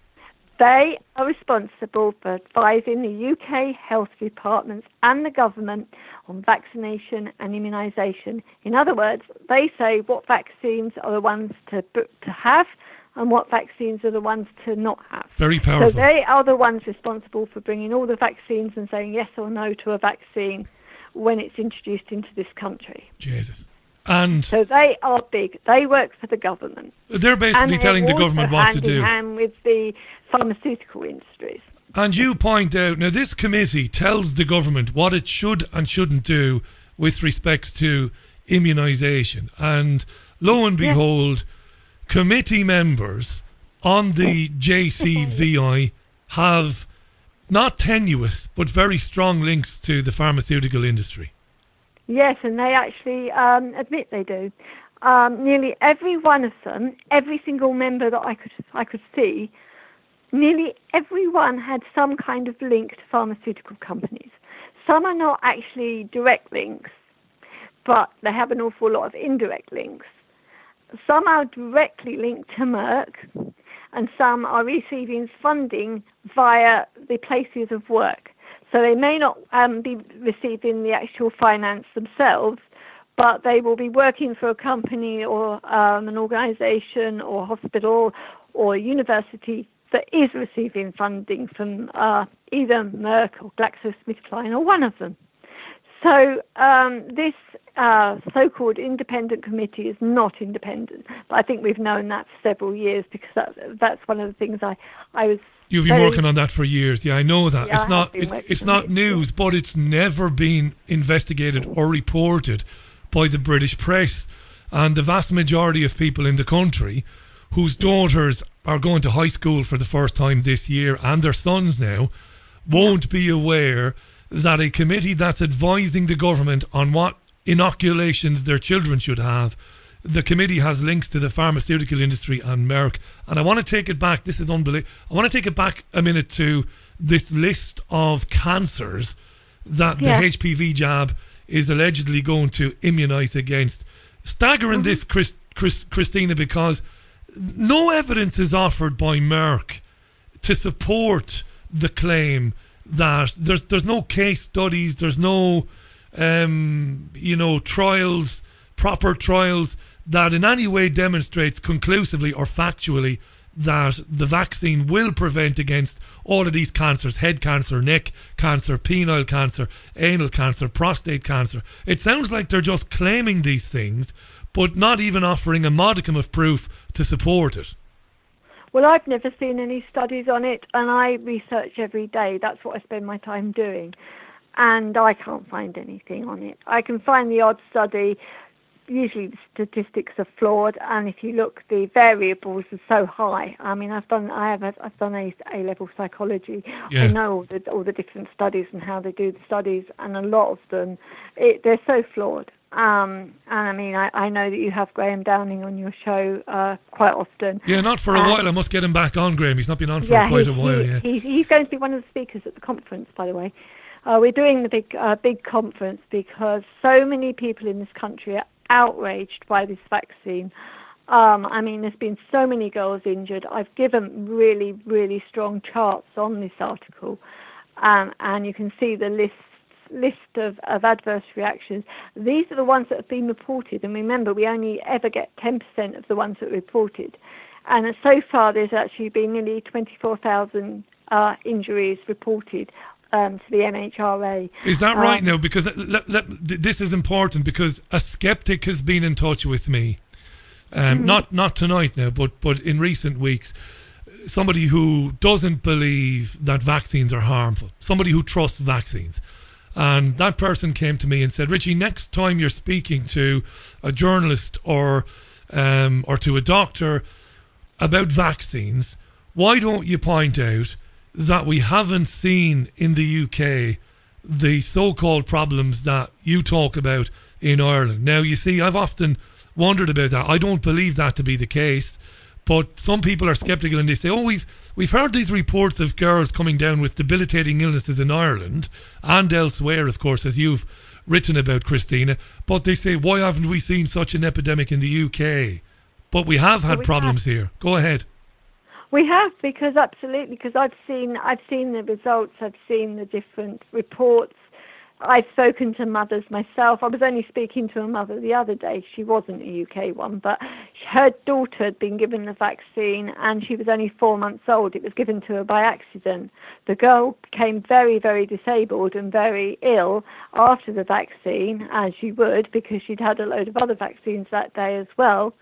They are responsible for advising the UK health departments and the government on vaccination and immunisation. In other words, they say what vaccines are the ones to have and what vaccines are the ones to not have. Very powerful. So they are the ones responsible for bringing all the vaccines and saying yes or no to a vaccine when it's introduced into this country. Jesus. And so they are big. They work for the government. They're basically telling the government what to do. Hand in hand with the pharmaceutical industries. And you point out, now this committee tells the government what it should and shouldn't do with respects to immunisation. And lo and behold, committee members on the JCVI have not tenuous, but very strong links to the pharmaceutical industry. Yes, and they actually admit they do. Nearly every one of them, every single member that I could see, nearly everyone had some kind of link to pharmaceutical companies. Some are not actually direct links, but they have an awful lot of indirect links. Some are directly linked to Merck, and some are receiving funding via the places of work. So they may not be receiving the actual finance themselves, but they will be working for a company or an organisation or hospital or university that is receiving funding from either Merck or GlaxoSmithKline or one of them. So this so-called independent committee is not independent. But I think we've known that for several years, because that's one of the things I was... You've been working on that for years. Yeah, I know that. Yeah, it's not news, but it's never been investigated or reported by the British press. And the vast majority of people in the country whose daughters are going to high school for the first time this year, and their sons now, won't be aware that a committee that's advising the government on what inoculations their children should have. The committee has links to the pharmaceutical industry and Merck. And I want to take it back. This is unbelievable. I want to take it back a minute to this list of cancers that the HPV jab is allegedly going to immunise against. Staggering this, Christina, because no evidence is offered by Merck to support the claim that there's no case studies, there's no trials, proper trials that in any way demonstrates conclusively or factually that the vaccine will prevent against all of these cancers: head cancer, neck cancer, penile cancer, anal cancer, prostate cancer. It sounds like they're just claiming these things, but not even offering a modicum of proof to support it. Well, I've never seen any studies on it, and I research every day. That's what I spend my time doing. And I can't find anything on it. I can find the odd study. Usually the statistics are flawed, and if you look, the variables are so high. I mean, I've done A-level psychology. Yeah. I know all the different studies and how they do the studies, and a lot of them, they're so flawed. And I mean, I know that you have Graham Downing on your show quite often. Yeah, not for a while. I must get him back on, Graham. He's not been on for quite a while. He's going to be one of the speakers at the conference, by the way. We're doing the big conference because so many people in this country are outraged by this vaccine. I mean, there's been so many girls injured. I've given really, really strong charts on this article, and you can see the list of adverse reactions. These are the ones that have been reported, and remember, we only ever get 10% of the ones that are reported. And so far, there's actually been nearly 24,000 injuries reported to the MHRA. Is that right now? Because this is important, because a skeptic has been in touch with me, not tonight now, but in recent weeks. Somebody who doesn't believe that vaccines are harmful, somebody who trusts vaccines. And that person came to me and said, Richie, next time you're speaking to a journalist or to a doctor about vaccines, why don't you point out that we haven't seen in the UK the so-called problems that you talk about in Ireland. Now, you see, I've often wondered about that. I don't believe that to be the case, but some people are sceptical and they say, we've heard these reports of girls coming down with debilitating illnesses in Ireland and elsewhere, of course, as you've written about, Christina, but they say, why haven't we seen such an epidemic in the UK? But we have had problems here. Go ahead. We have, because I've seen the results, I've seen the different reports. I've spoken to mothers myself. I was only speaking to a mother the other day. She wasn't a UK one, but her daughter had been given the vaccine and she was only 4 months old. It was given to her by accident. The girl became very, very disabled and very ill after the vaccine, as she would, because she'd had a load of other vaccines that day as well.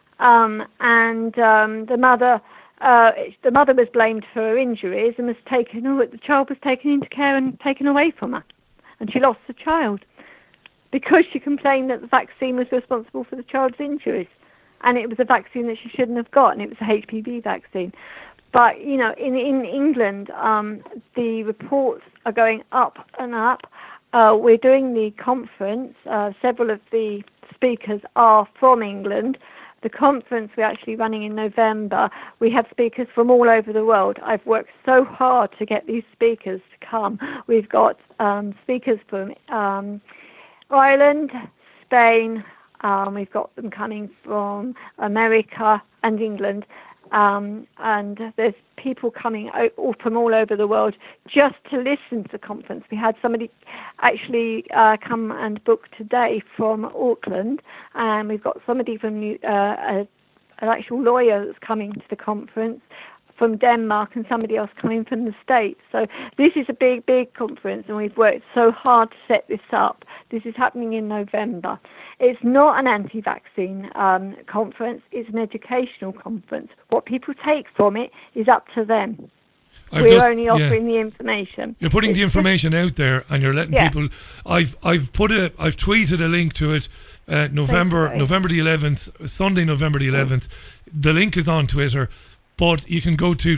The mother was blamed for her injuries and the child was taken into care and taken away from her. And she lost the child because she complained that the vaccine was responsible for the child's injuries. And it was a vaccine that she shouldn't have gotten. It was a HPV vaccine. But, in England, the reports are going up and up. We're doing the conference. Several of the speakers are from England. The conference we're actually running in November, we have speakers from all over the world. I've worked so hard to get these speakers to come. We've got speakers from Ireland, Spain, we've got them coming from America and England, and there's people coming from all over the world just to listen to the conference. We had somebody actually come and book today from Auckland, and we've got somebody from an actual lawyer that's coming to the conference from Denmark, and somebody else coming from the States. So this is a big, big conference, and we've worked so hard to set this up. This is happening in November. It's not an anti-vaccine conference. It's an educational conference. What people take from it is up to them. We're only offering the information. You're putting the information out there, and you're letting people. I've tweeted a link to it. November the 11th, Sunday, November the 11th. The link is on Twitter. But you can go to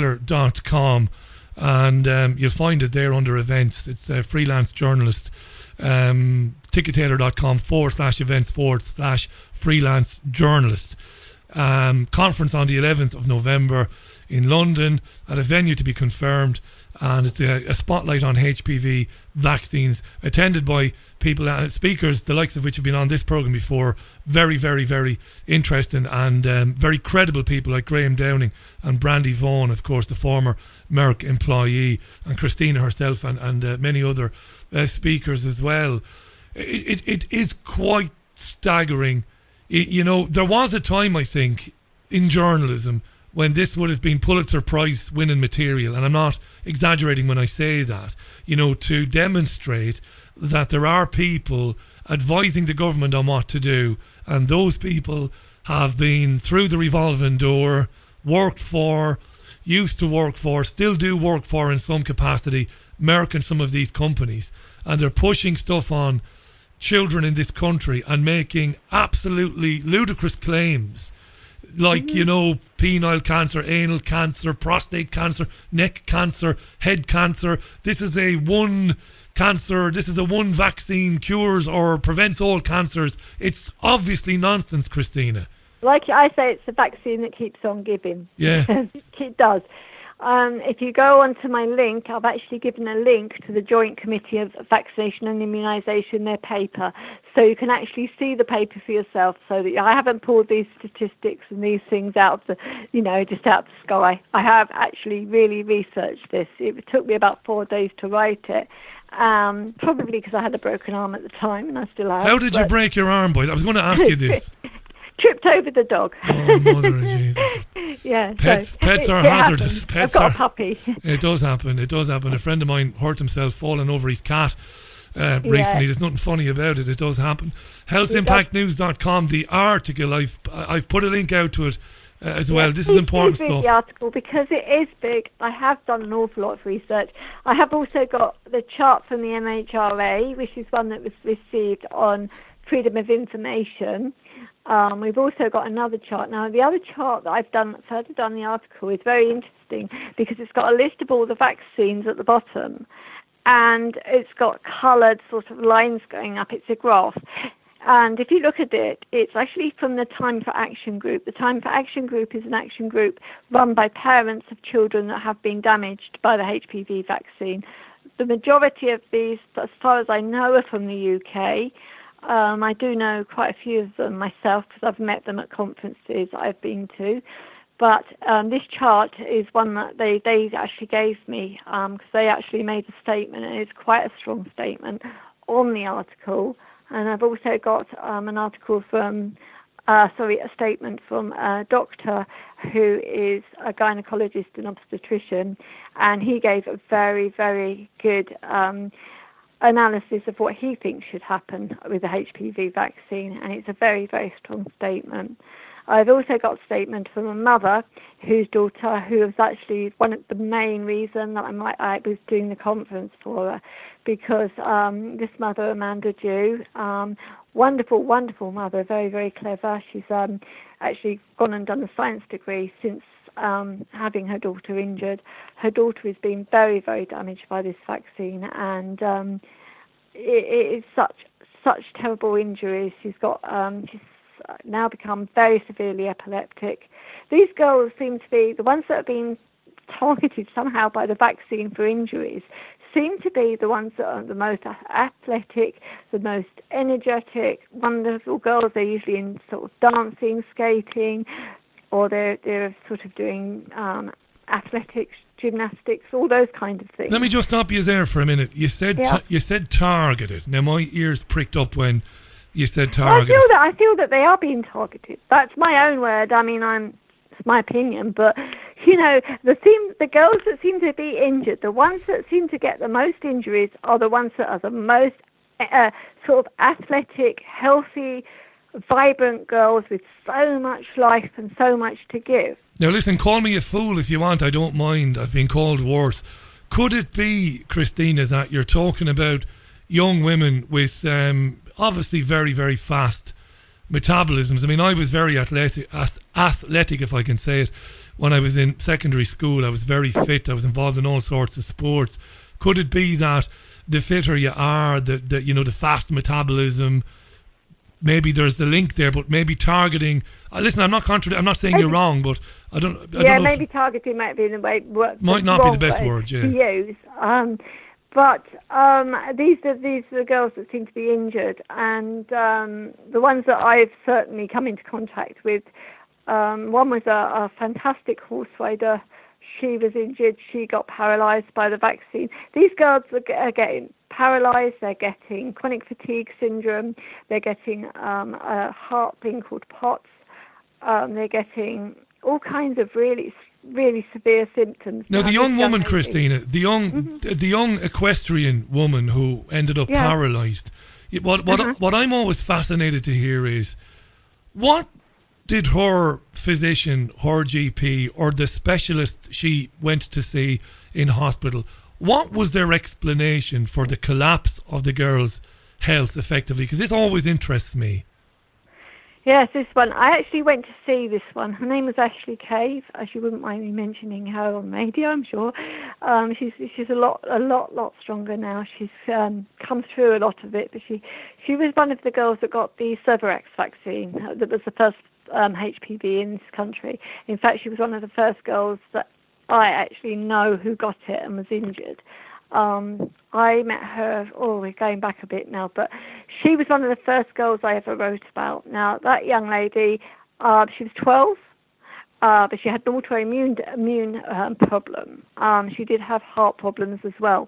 tickettailor.com and you'll find it there under events. It's a freelance journalist ticketator.com/events/freelance journalist. Conference on the 11th of November in London at a venue to be confirmed, and it's a spotlight on HPV vaccines, attended by people and speakers, the likes of which have been on this programme before. Very, very, very interesting and very credible people like Graham Downing and Brandy Vaughan, of course, the former Merck employee, and Christina herself, and many other speakers as well. It is quite staggering. There was a time, I think, in journalism when this would have been Pulitzer Prize winning material, and I'm not exaggerating when I say that, to demonstrate that there are people advising the government on what to do, and those people have been through the revolving door, worked for, used to work for, still do work for in some capacity, Merck and some of these companies, and they're pushing stuff on children in this country and making absolutely ludicrous claims like, penile cancer, anal cancer, prostate cancer, neck cancer, head cancer. This is a one vaccine cures or prevents all cancers. It's obviously nonsense, Christina. Like I say, it's a vaccine that keeps on giving. Yeah. It does. If you go onto my link, I've actually given a link to the Joint Committee of Vaccination and Immunisation, their paper, so you can actually see the paper for yourself. So that I haven't pulled these statistics and these things out of the, just out of the sky. I have actually really researched this. It took me about 4 days to write it. Probably because I had a broken arm at the time, and I still have. How did you break your arm, boys? I was going to ask you this. Tripped over the dog. Oh, mother of Jesus. Yeah. Pets are hazardous. I've got a puppy. It does happen. A friend of mine hurt himself falling over his cat recently. There's nothing funny about it. It does happen. HealthImpactNews.com, the article, I've put a link out to it as well. This is important stuff. The article, because it is big. I have done an awful lot of research. I have also got the chart from the MHRA, which is one that was received on freedom of information. We've also got another chart. Now, the other chart that I've done, further down the article, is very interesting because it's got a list of all the vaccines at the bottom, and it's got coloured sort of lines going up. It's a graph. And if you look at it, it's actually from the Time for Action group. The Time for Action group is an action group run by parents of children that have been damaged by the HPV vaccine. The majority of these, as far as I know, are from the UK. I do know quite a few of them myself because I've met them at conferences I've been to. But this chart is one that they actually gave me because they actually made a statement, and it's quite a strong statement on the article. And I've also got an article from, a statement from a doctor who is a gynecologist and obstetrician, and he gave a very, very good analysis of what he thinks should happen with the HPV vaccine, and it's a very, very strong statement. I've also got a statement from a mother whose daughter, who was actually one of the main reason that I was doing the conference for her, because this mother, Amanda Dew, wonderful, wonderful mother, very, very clever. She's actually gone and done a science degree since having her daughter injured. Her daughter has been very, very damaged by this vaccine, and it is such terrible injuries. She's now become very severely epileptic. These girls seem to be the ones that have been targeted somehow by the vaccine for injuries, seem to be the ones that are the most athletic, the most energetic, wonderful girls. They're usually in sort of dancing, skating, or they're sort of doing athletics, gymnastics, all those kind of things. Let me just stop you there for a minute. You said you said targeted. Now my ears pricked up when you said targeted. I feel that they are being targeted. That's my own word. I mean, it's my opinion, but the girls that seem to be injured, the ones that seem to get the most injuries, are the ones that are the most sort of athletic, healthy, vibrant girls with so much life and so much to give. Now listen, call me a fool if you want, I don't mind. I've been called worse. Could it be, Christina, that you're talking about young women with obviously very, very fast metabolisms? I mean, I was very athletic, if I can say it. When I was in secondary school, I was very fit. I was involved in all sorts of sports. Could it be that the fitter you are, the the fast metabolism. Maybe there's the link there, but maybe targeting. Listen, I'm not saying you're wrong, but I don't know maybe targeting might be the way. Might not be the best word. Yeah. To use. But these are the girls that seem to be injured, and the ones that I've certainly come into contact with. One was a fantastic horse rider. She was injured. She got paralysed by the vaccine. These girls are getting paralysed. They're getting chronic fatigue syndrome. They're getting a heart thing called POTS. They're getting all kinds of really, really severe symptoms. Now, the young woman, Christina, the young equestrian woman who ended up paralysed. What I'm always fascinated to hear is what did her physician, her GP, or the specialist she went to see in hospital, what was their explanation for the collapse of the girl's health effectively? Because this always interests me. Yes, this one. I actually went to see this one. Her name was Ashley Cave. You wouldn't mind me mentioning her on radio, I'm sure. She's a lot stronger now. She's come through a lot of it, but she was one of the girls that got the Cervarix vaccine. That was the first HPV in this country. In fact, she was one of the first girls that I actually know who got it and was injured. I met her, we're going back a bit now, but she was one of the first girls I ever wrote about. Now, that young lady, she was 12, but she had an autoimmune problem. She did have heart problems as well.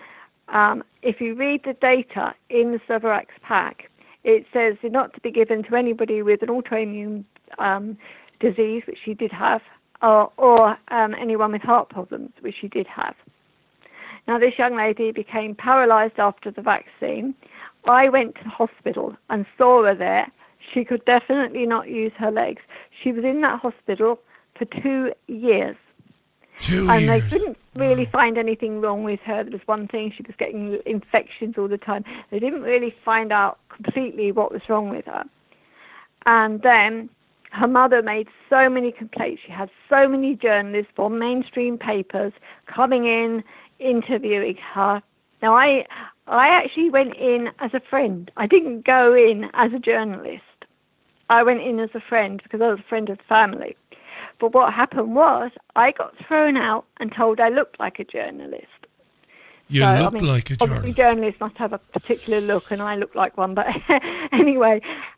If you read the data in the Cervarix pack, it says not to be given to anybody with an autoimmune disease, which she did have, or anyone with heart problems, which she did have. Now, this young lady became paralysed after the vaccine. I went to the hospital and saw her there. She could definitely not use her legs. She was in that hospital for 2 years. And they couldn't really find anything wrong with her. There was one thing, she was getting infections all the time. They didn't really find out completely what was wrong with her. And then her mother made so many complaints. She had so many journalists from mainstream papers coming in, interviewing her. Now, I actually went in as a friend. I didn't go in as a journalist. I went in as a friend because I was a friend of the family. But what happened was I got thrown out and told I looked like a journalist. You looked like a journalist. Obviously, journalists must have a particular look, and I look like one. But anyway,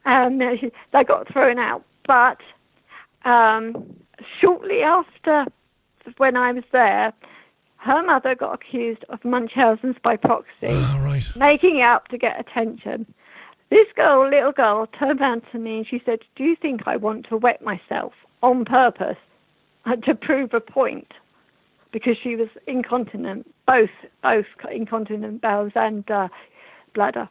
I got thrown out. But shortly after, when I was there, her mother got accused of Munchausen's by proxy, making it up to get attention. This little girl, turned around to me and she said, "Do you think I want to wet myself on purpose to prove a point?" Because she was incontinent, both incontinent bowels and bladder.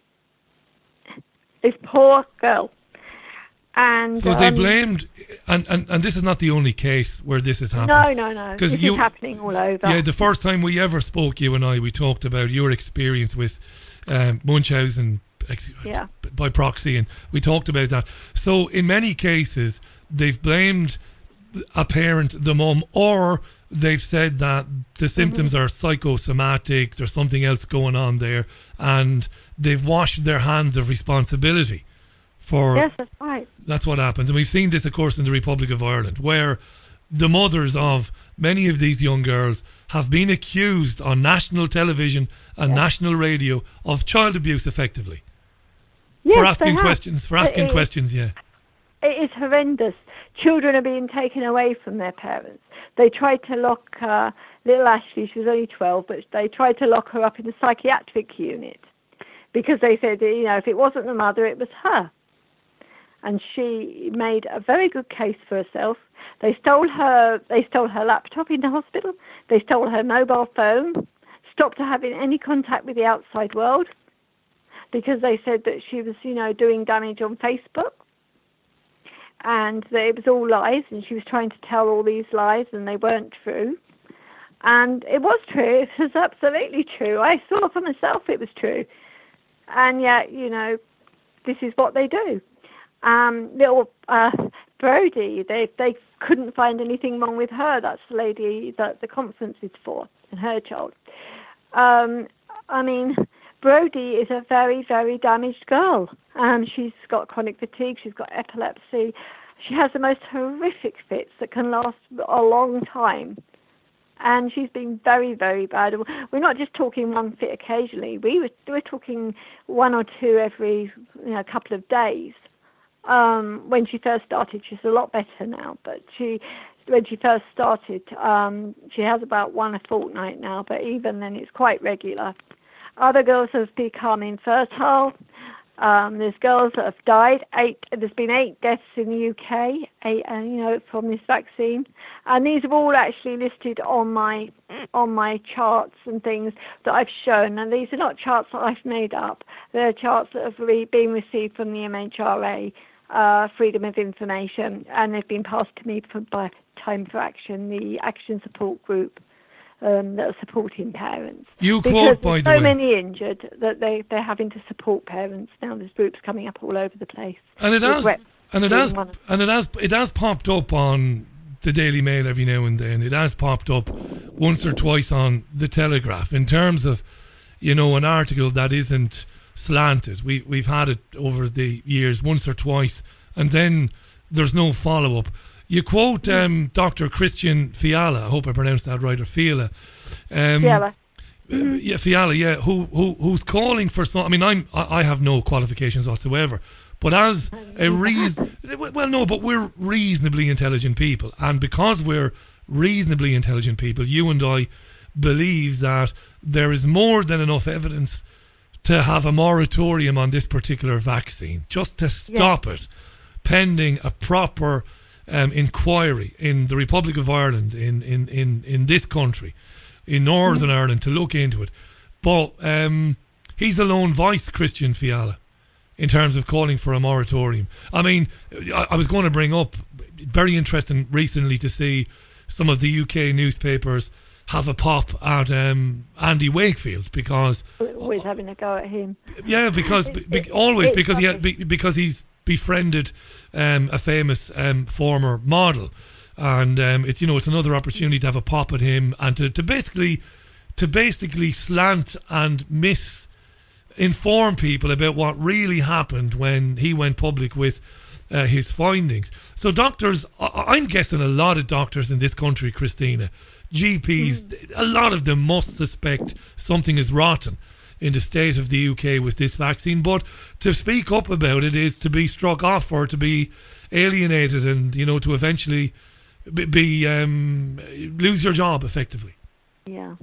This poor girl. And so they blamed, and this is not the only case where this has happened. No. This is happening all over. Yeah, the first time we ever spoke, you and I, we talked about your experience with Munchausen by proxy, and we talked about that. So in many cases, they've blamed a parent, the mum, or they've said that the symptoms are psychosomatic, there's something else going on there, and they've washed their hands of responsibility. Yes, that's right. That's what happens. And we've seen this, of course, in the Republic of Ireland, where the mothers of many of these young girls have been accused on national television and national radio of child abuse, effectively. Yes, for asking questions. Yeah. It is horrendous. Children are being taken away from their parents. They tried to lock little Ashley, she was only 12, but they tried to lock her up in the psychiatric unit because they said, if it wasn't the mother, it was her. And she made a very good case for herself. They stole her laptop in the hospital. They stole her mobile phone, stopped her having any contact with the outside world because they said that she was, doing damage on Facebook. And it was all lies, and she was trying to tell all these lies, and they weren't true. And it was true. It was absolutely true. I saw for myself it was true. And yet, this is what they do. Little Brody, they couldn't find anything wrong with her. That's the lady that the conference is for, and her child. Brodie is a very, very damaged girl. She's got chronic fatigue, she's got epilepsy. She has the most horrific fits that can last a long time. And she's been very, very bad. We're not just talking one fit occasionally. We're talking one or two every couple of days. When she first started, she's a lot better now. But when she first started, she has about one a fortnight now. But even then, it's quite regular. Other girls have become infertile. There's girls that have died. There's been 8 deaths in the UK, from this vaccine, and these are all actually listed on my charts and things that I've shown. And these are not charts that I've made up. They're charts that have been received from the MHRA, Freedom of Information, and they've been passed to me by Time for Action, the action support group. That are supporting parents. You quote, by the way, so many injured that they're having to support parents now. There's groups coming up all over the place, and it has popped up on the Daily Mail every now and then. It has popped up once or twice on the Telegraph in terms of, an article that isn't slanted. We've had it over the years once or twice, and then there's no follow up. You quote Dr. Christian Fiala, I hope I pronounced that right, or Fiala. Fiala. Yeah, Fiala, yeah, who's calling for some... I mean, I have no qualifications whatsoever, but as a reason... Well, no, but we're reasonably intelligent people, and because we're reasonably intelligent people, you and I believe that there is more than enough evidence to have a moratorium on this particular vaccine, just to stop it, pending a proper... inquiry in the Republic of Ireland, in this country, in Northern Ireland, to look into it. But he's a lone voice, Christian Fiala, in terms of calling for a moratorium. I mean, I was going to bring up, very interesting recently to see some of the UK newspapers have a pop at Andy Wakefield, because... Always having a go at him. Yeah, because he's befriended a famous former model, and it's another opportunity to have a pop at him and to basically slant and misinform people about what really happened when he went public with his findings. So doctors, I'm guessing a lot of doctors in this country, Christina, GPs, a lot of them must suspect something is rotten in the state of the UK with this vaccine, but to speak up about it is to be struck off or to be alienated, and to eventually be lose your job effectively. Yeah.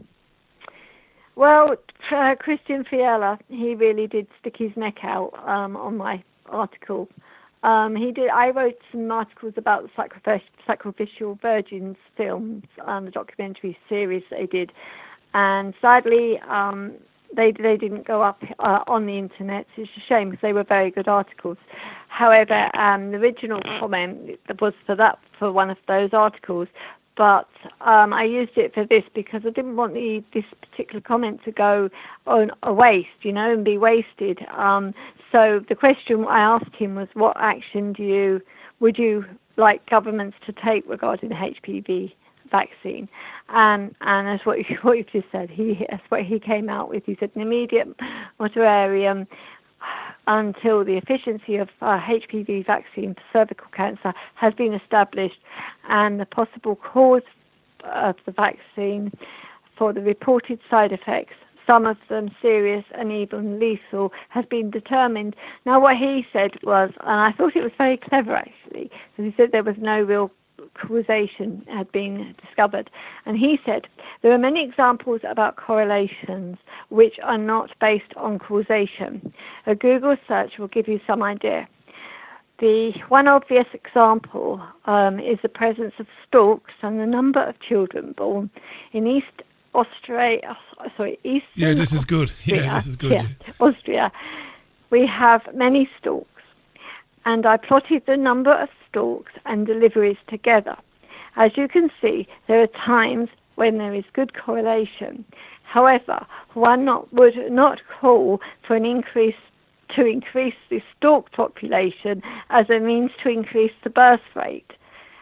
Well, Christian Fiala, he really did stick his neck out on my article. He did. I wrote some articles about the Sacrificial Virgins films, the documentary series they did, and sadly, they didn't go up on the internet. It's a shame, because they were very good articles. However, the original comment was for one of those articles, but I used it for this because I didn't want this particular comment to go on a waste, and be wasted. So the question I asked him was, what action would you like governments to take regarding the HPV vaccine? And that's what you've just said. That's what he came out with. He said an immediate moratorium until the efficacy of HPV vaccine for cervical cancer has been established, and the possible cause of the vaccine for the reported side effects, some of them serious and even lethal, has been determined. Now, what he said was, and I thought it was very clever actually, because he said there was no real causation had been discovered, and he said there are many examples about correlations which are not based on causation. A Google search will give you some idea. The one obvious example is the presence of storks and the number of children born in East Austria. Yeah, this is good. Yeah, this is good. Yeah, Austria. We have many storks, and I plotted the number of storks and deliveries together. As you can see, there are times when there is good correlation. However, one would not call for an increase the stork population as a means to increase the birth rate.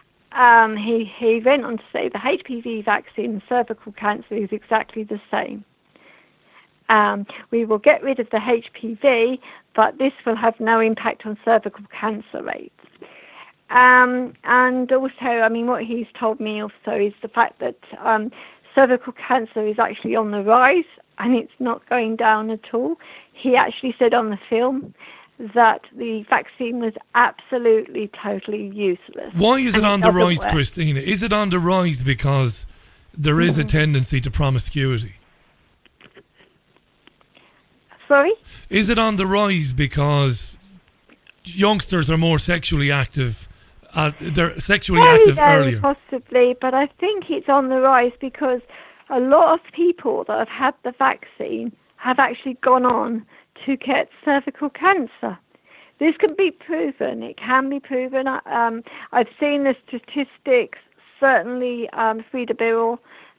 He went on to say the HPV vaccine and cervical cancer is exactly the same. We will get rid of the HPV, but this will have no impact on cervical cancer rates. And also, I mean, what he's told me also is the fact that cervical cancer is actually on the rise and it's not going down at all. He actually said on the film that the vaccine was absolutely, totally useless. Why is it on the rise, Christina? Is it on the rise because there is a tendency to promiscuity? Sorry? Is it on the rise because youngsters are more sexually active? They're sexually active earlier. Possibly, but I think it's on the rise because a lot of people that have had the vaccine have actually gone on to get cervical cancer. This can be proven. It can be proven. I've seen the statistics. Certainly, Frida Birrell,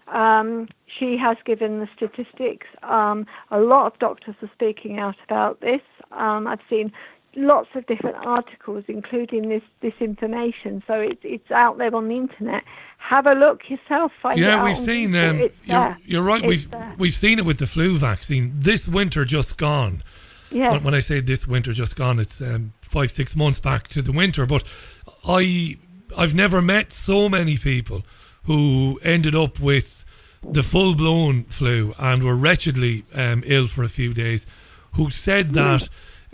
she has given the statistics. A lot of doctors are speaking out about this. I've seen lots of different articles, including this information. So it's out there on the internet. Have a look yourself. Find it out. We've seen. You're right. We've seen it with the flu vaccine. This winter just gone. Yeah. When I say this winter just gone, it's 5-6 months back to the winter. But I've never met so many people who ended up with the full-blown flu and were wretchedly ill for a few days, who said that,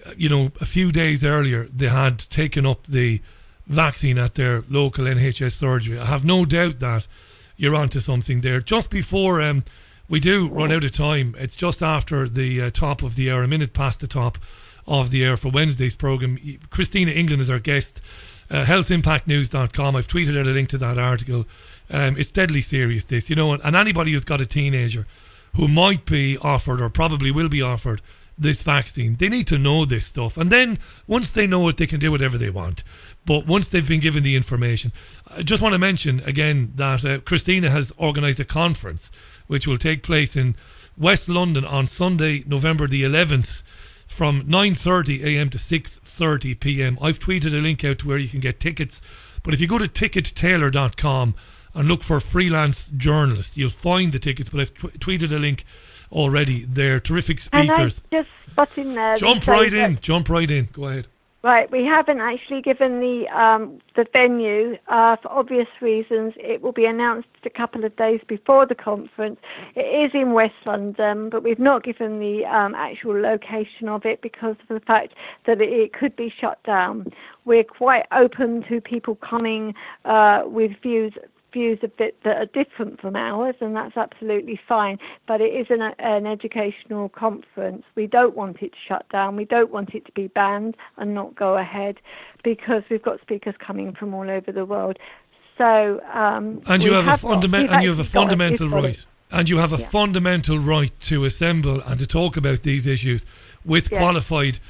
a few days earlier they had taken up the vaccine at their local NHS surgery. I have no doubt that you're onto something there. Just before we do run out of time, it's just after the top of the hour, a minute past the top of the hour for Wednesday's programme. Christina England is our guest. healthimpactnews.com. I've tweeted out a link to that article. It's deadly serious, this, and anybody who's got a teenager who might be offered or probably will be offered this vaccine, they need to know this stuff. And then once they know it, they can do whatever they want. But once they've been given the information, I just want to mention again that Christina has organised a conference which will take place in West London on Sunday, November the 11th from 9:30 a.m. to 6:30 p.m. I've tweeted a link out to where you can get tickets. But if you go to tickettailor.com and look for freelance journalists, you'll find the tickets. But I've tweeted a link already there. Terrific speakers. And I just got in there. Jump right in. Go ahead. Right, we haven't actually given the venue for obvious reasons. It will be announced a couple of days before the conference. It is in West London, but we've not given the actual location of it because of the fact that it could be shut down. We're quite open to people coming with views of it that are different from ours, and that's absolutely fine. But it is an educational conference. We don't want it to shut down. We don't want it to be banned and not go ahead because we've got speakers coming from all over the world. So and you have a fundamental right. And you have a fundamental right to assemble and to talk about these issues with qualified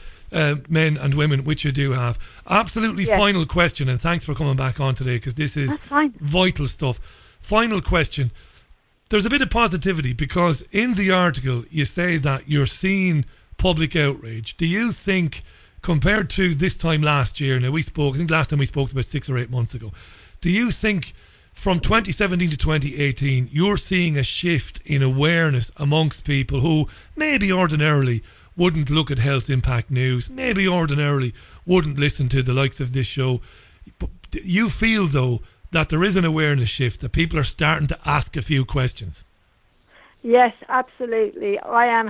men and women, which you do have. Absolutely final question, and thanks for coming back on today because this is vital stuff. Final question. There's a bit of positivity because in the article you say that you're seeing public outrage. Do you think, compared to this time last year, I think last time we spoke about 6 or 8 months ago, do you think from 2017 to 2018 you're seeing a shift in awareness amongst people who maybe ordinarily wouldn't look at Health Impact News, maybe ordinarily wouldn't listen to the likes of this show? But you feel, though, that there is an awareness shift, that people are starting to ask a few questions? Yes, absolutely.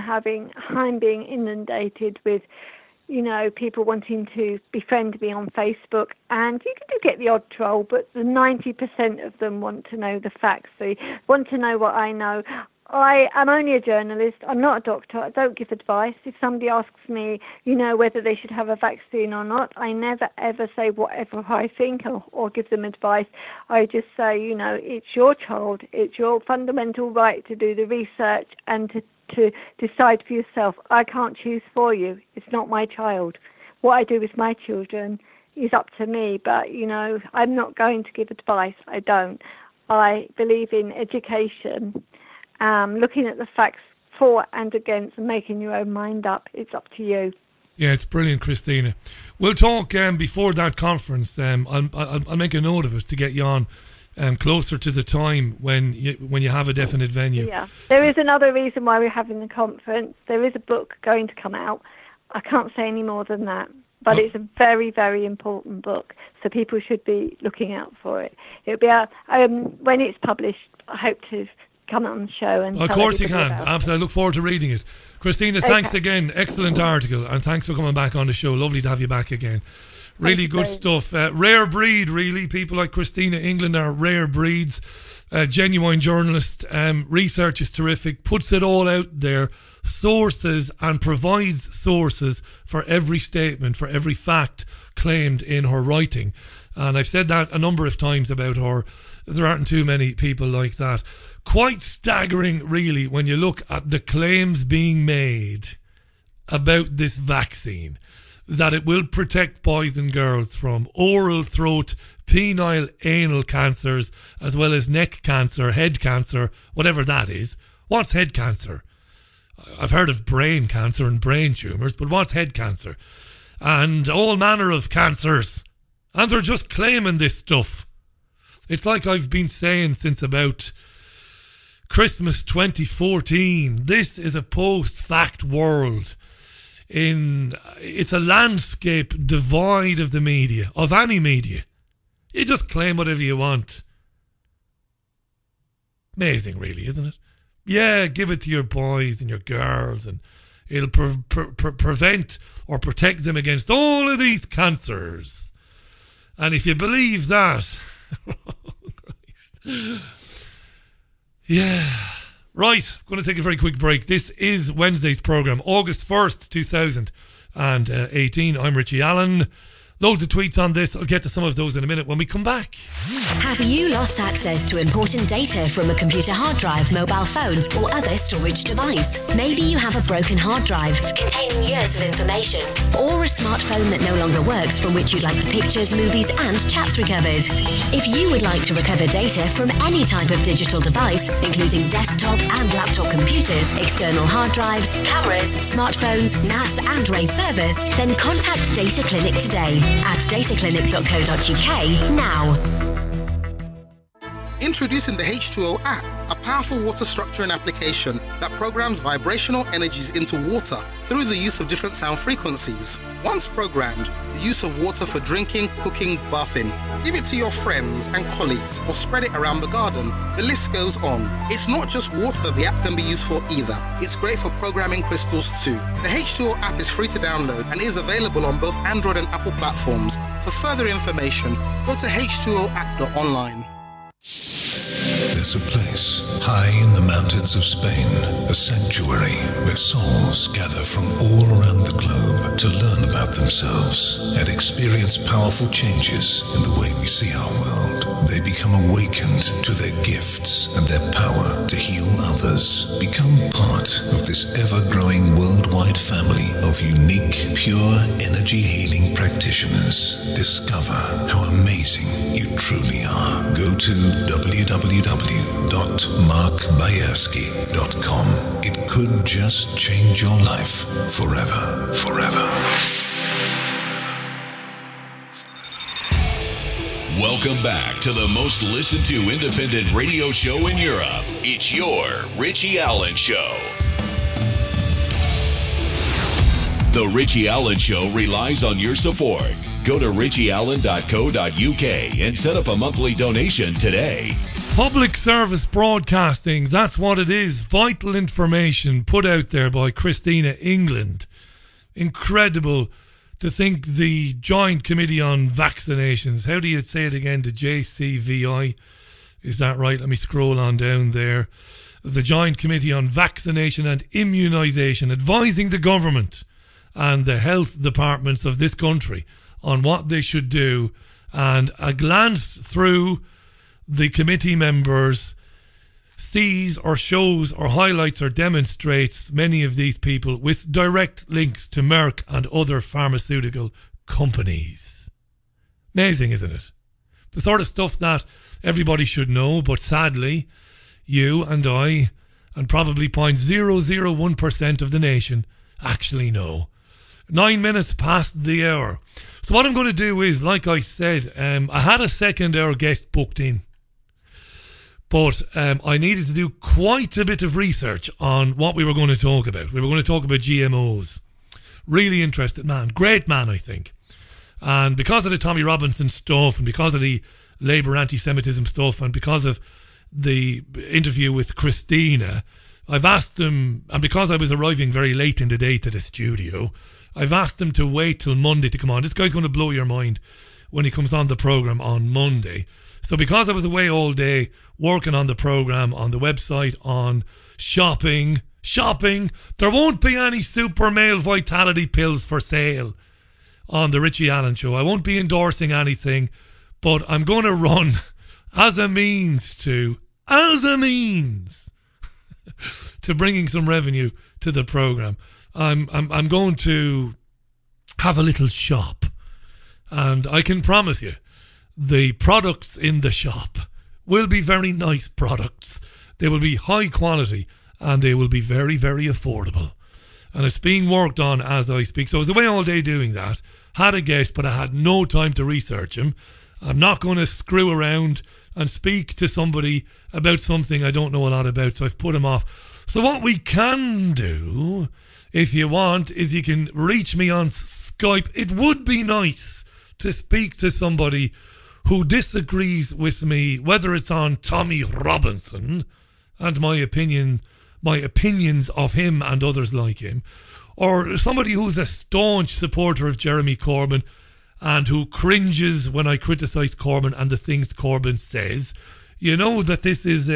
I'm being inundated with, people wanting to befriend me on Facebook, and you do get the odd troll, but the 90% of them want to know the facts. They want to know what I know. I am only a journalist. I'm not a doctor. I don't give advice. If somebody asks me, whether they should have a vaccine or not, I never, ever say whatever I think or give them advice. I just say, it's your child. It's your fundamental right to do the research and to decide for yourself. I can't choose for you. It's not my child. What I do with my children is up to me. But, I'm not going to give advice. I don't. I believe in education. Looking at the facts for and against and making your own mind up. It's up to you. Yeah, it's brilliant, Christina. We'll talk before that conference. I'll make a note of it to get you on closer to the time when you have a definite venue. Yeah, there is another reason why we're having the conference. There is a book going to come out. I can't say any more than that, but it's a very, very important book, so people should be looking out for it. It'll be when it's published. I hope to come on the show and. Of course you can. Absolutely, I look forward to reading it. Christina, thanks again. Excellent article, and thanks for coming back on the show. Lovely to have you back again. Really good stuff. Rare breed, really. People like Christina England are rare breeds. Genuine journalist. Research is terrific. Puts it all out there. Sources and provides sources for every statement, for every fact claimed in her writing. And I've said that a number of times about her. There aren't too many people like that. Quite staggering, really, when you look at the claims being made about this vaccine. That it will protect boys and girls from oral, throat, penile, anal cancers, as well as neck cancer, head cancer, whatever that is. What's head cancer? I've heard of brain cancer and brain tumours, but what's head cancer? And all manner of cancers. And they're just claiming this stuff. It's like I've been saying since about Christmas 2014. This is a post-fact world. It's a landscape divide of the media, of any media. You just claim whatever you want. Amazing, really, isn't it? Yeah, give it to your boys and your girls, and it'll prevent or protect them against all of these cancers. And if you believe that, yeah. Right, I'm going to take a very quick break. This is Wednesday's programme, August 1st, 2018. I'm Richie Allen. Loads of tweets on this. I'll get to some of those in a minute when we come back. Have you lost access to important data from a computer hard drive, mobile phone, or other storage device? Maybe you have a broken hard drive containing years of information, or a smartphone that no longer works from which you'd like the pictures, movies, and chats recovered. If you would like to recover data from any type of digital device, including desktop and laptop computers, external hard drives, cameras, smartphones, NAS, and RAID servers, then contact Data Clinic today at dataclinic.co.uk now. Introducing the H2O app, a powerful water structuring application that programs vibrational energies into water through the use of different sound frequencies. Once programmed, the use of water for drinking, cooking, bathing. Give it to your friends and colleagues or spread it around the garden. The list goes on. It's not just water that the app can be used for either. It's great for programming crystals too. The H2O app is free to download and is available on both Android and Apple platforms. For further information, go to h2oapp.online. There's a place high in the mountains of Spain, a sanctuary where souls gather from all around the globe to learn about themselves and experience powerful changes in the way we see our world. They become awakened to their gifts and their power to heal others. Become part of this ever-growing worldwide family of unique, pure energy healing practitioners. Discover how amazing you truly are. Go to www.markbayerski.com. It could just change your life forever. Forever. Welcome back to the most listened to independent radio show in Europe. It's your Richie Allen Show. The Richie Allen Show relies on your support. Go to richieallen.co.uk and set up a monthly donation today. Public service broadcasting, that's what it is. Vital information put out there by Christina England. Incredible to think the Joint Committee on Vaccinations, how do you say it again, the JCVI, is that right? Let me scroll on down there. The Joint Committee on Vaccination and Immunisation, advising the government and the health departments of this country on what they should do. And a glance through the committee members sees or shows or highlights or demonstrates many of these people with direct links to Merck and other pharmaceutical companies. Amazing, isn't it? The sort of stuff that everybody should know, but sadly, you and I, and probably 0.001% of the nation, actually know. 9 minutes past the hour. So what I'm going to do is, like I said, I had a second hour guest booked in. But I needed to do quite a bit of research on what we were going to talk about. We were going to talk about GMOs. Really interested man. Great man, I think. And because of the Tommy Robinson stuff, and because of the Labour anti-Semitism stuff, and because of the interview with Christina, I've asked him, and because I was arriving very late in the day to the studio, I've asked him to wait till Monday to come on. This guy's going to blow your mind when he comes on the programme on Monday. So because I was away all day working on the programme, on the website, on shopping, there won't be any super male vitality pills for sale on the Richie Allen Show. I won't be endorsing anything, but I'm going to run as a means to bringing some revenue to the programme. I'm going to have a little shop, and I can promise you the products in the shop will be very nice products. They will be high quality, and they will be very, very affordable. And it's being worked on as I speak. So I was away all day doing that. Had a guest, but I had no time to research him. I'm not going to screw around and speak to somebody about something I don't know a lot about, so I've put him off. So what we can do, if you want, is you can reach me on Skype. It would be nice to speak to somebody who disagrees with me, whether it's on Tommy Robinson and my opinions of him and others like him, or somebody who's a staunch supporter of Jeremy Corbyn and who cringes when I criticise Corbyn and the things Corbyn says. You know that this is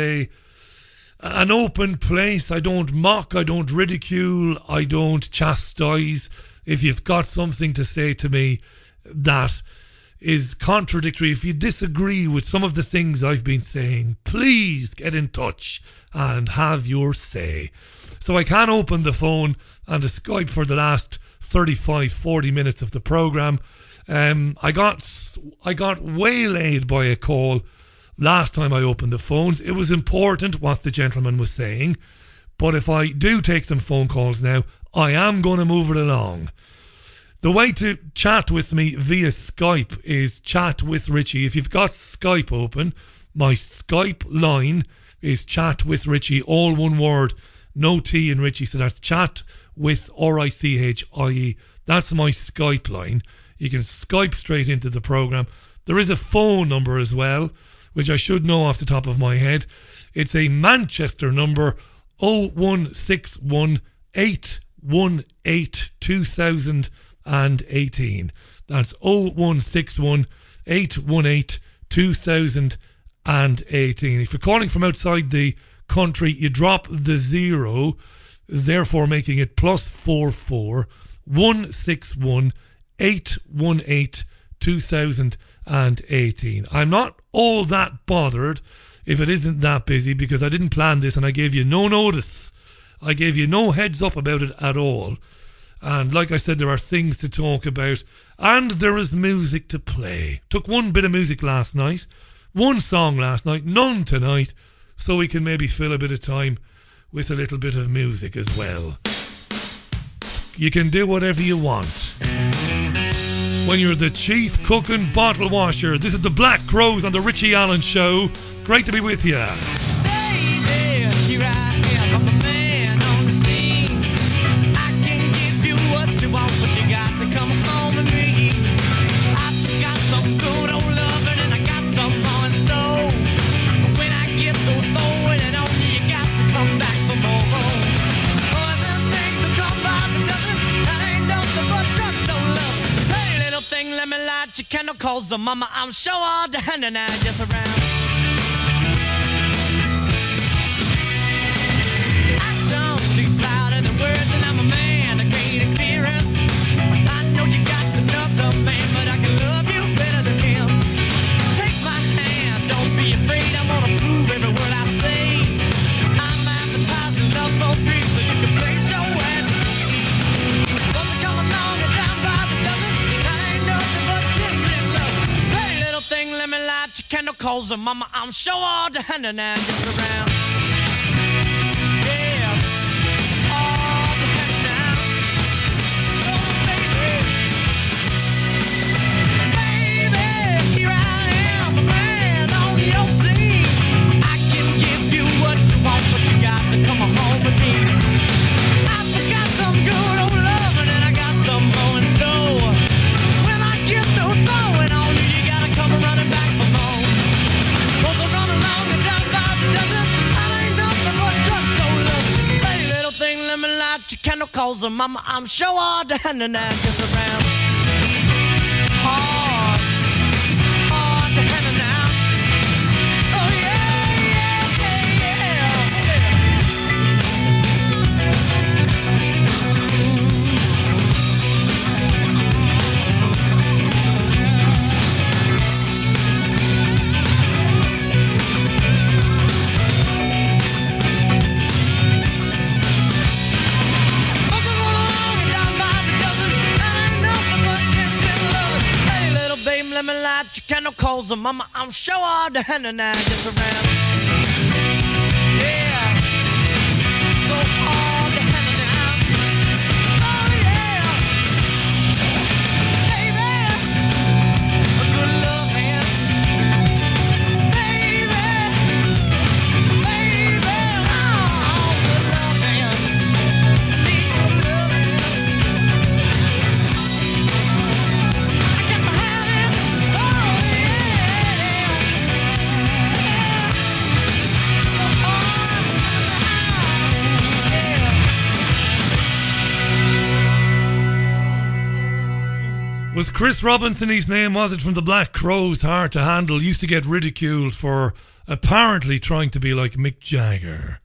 an open place. I don't mock, I don't ridicule, I don't chastise. If you've got something to say to me that is contradictory, if you disagree with some of the things I've been saying, please get in touch and have your say. So I can open the phone and the Skype for the last 35-40 minutes of the programme. I got waylaid by a call last time I opened the phones. It was important what the gentleman was saying, but if I do take some phone calls now, I am going to move it along. The way to chat with me via Skype is Chat with Richie. If you've got Skype open, my Skype line is Chat with Richie, all one word, no T in Richie, so that's Chat with RICHIE. That's my Skype line. You can Skype straight into the programme. There is a phone number as well, which I should know off the top of my head. It's a Manchester number, 0161 818 2018. That's 0161 818 2018. If you're calling from outside the country, you drop the 0, therefore making it +44 161 818 2018. I'm not all that bothered if it isn't that busy, because I didn't plan this and I gave you no notice. I gave you no heads up about it at all. And like I said, there are things to talk about, and there is music to play. Took one bit of music last night, one song last night, none tonight, so we can maybe fill a bit of time with a little bit of music as well. You can do whatever you want when you're the chief cook and bottle washer. This is the Black Crows on the Richie Allen Show. Great to be with you. Your candle calls the mama, I'm sure all the hand and I just around. Action speaks louder than words, and I'm a man of great experience. I know you got another man, but I can love you better than him. Take my hand, don't be afraid, I'm gonna prove every word I say. I'm advertising love for free, so you can place your ad. Won't you come along and down by the dozen? I ain't nothing but let me light your candle, calls her mama, I'm sure all the hand and I just around. Yeah, all the hand now. Oh, baby, here I am, a man on your scene. I can calls her mama. I'm sure all the hand and that gets around. Hard the hand and now. Oh yeah, let me light your candle, calls her mama. I'm sure all the hand and I gets around. Yeah. So all the hand and I. Oh yeah. Baby. A good love hand. Baby. Baby. Oh, good love hand. I need good love hand. Was Chris Robinson his name, was it, from the Black Crowes? Hard to Handle. Used to get ridiculed for apparently trying to be like Mick Jagger.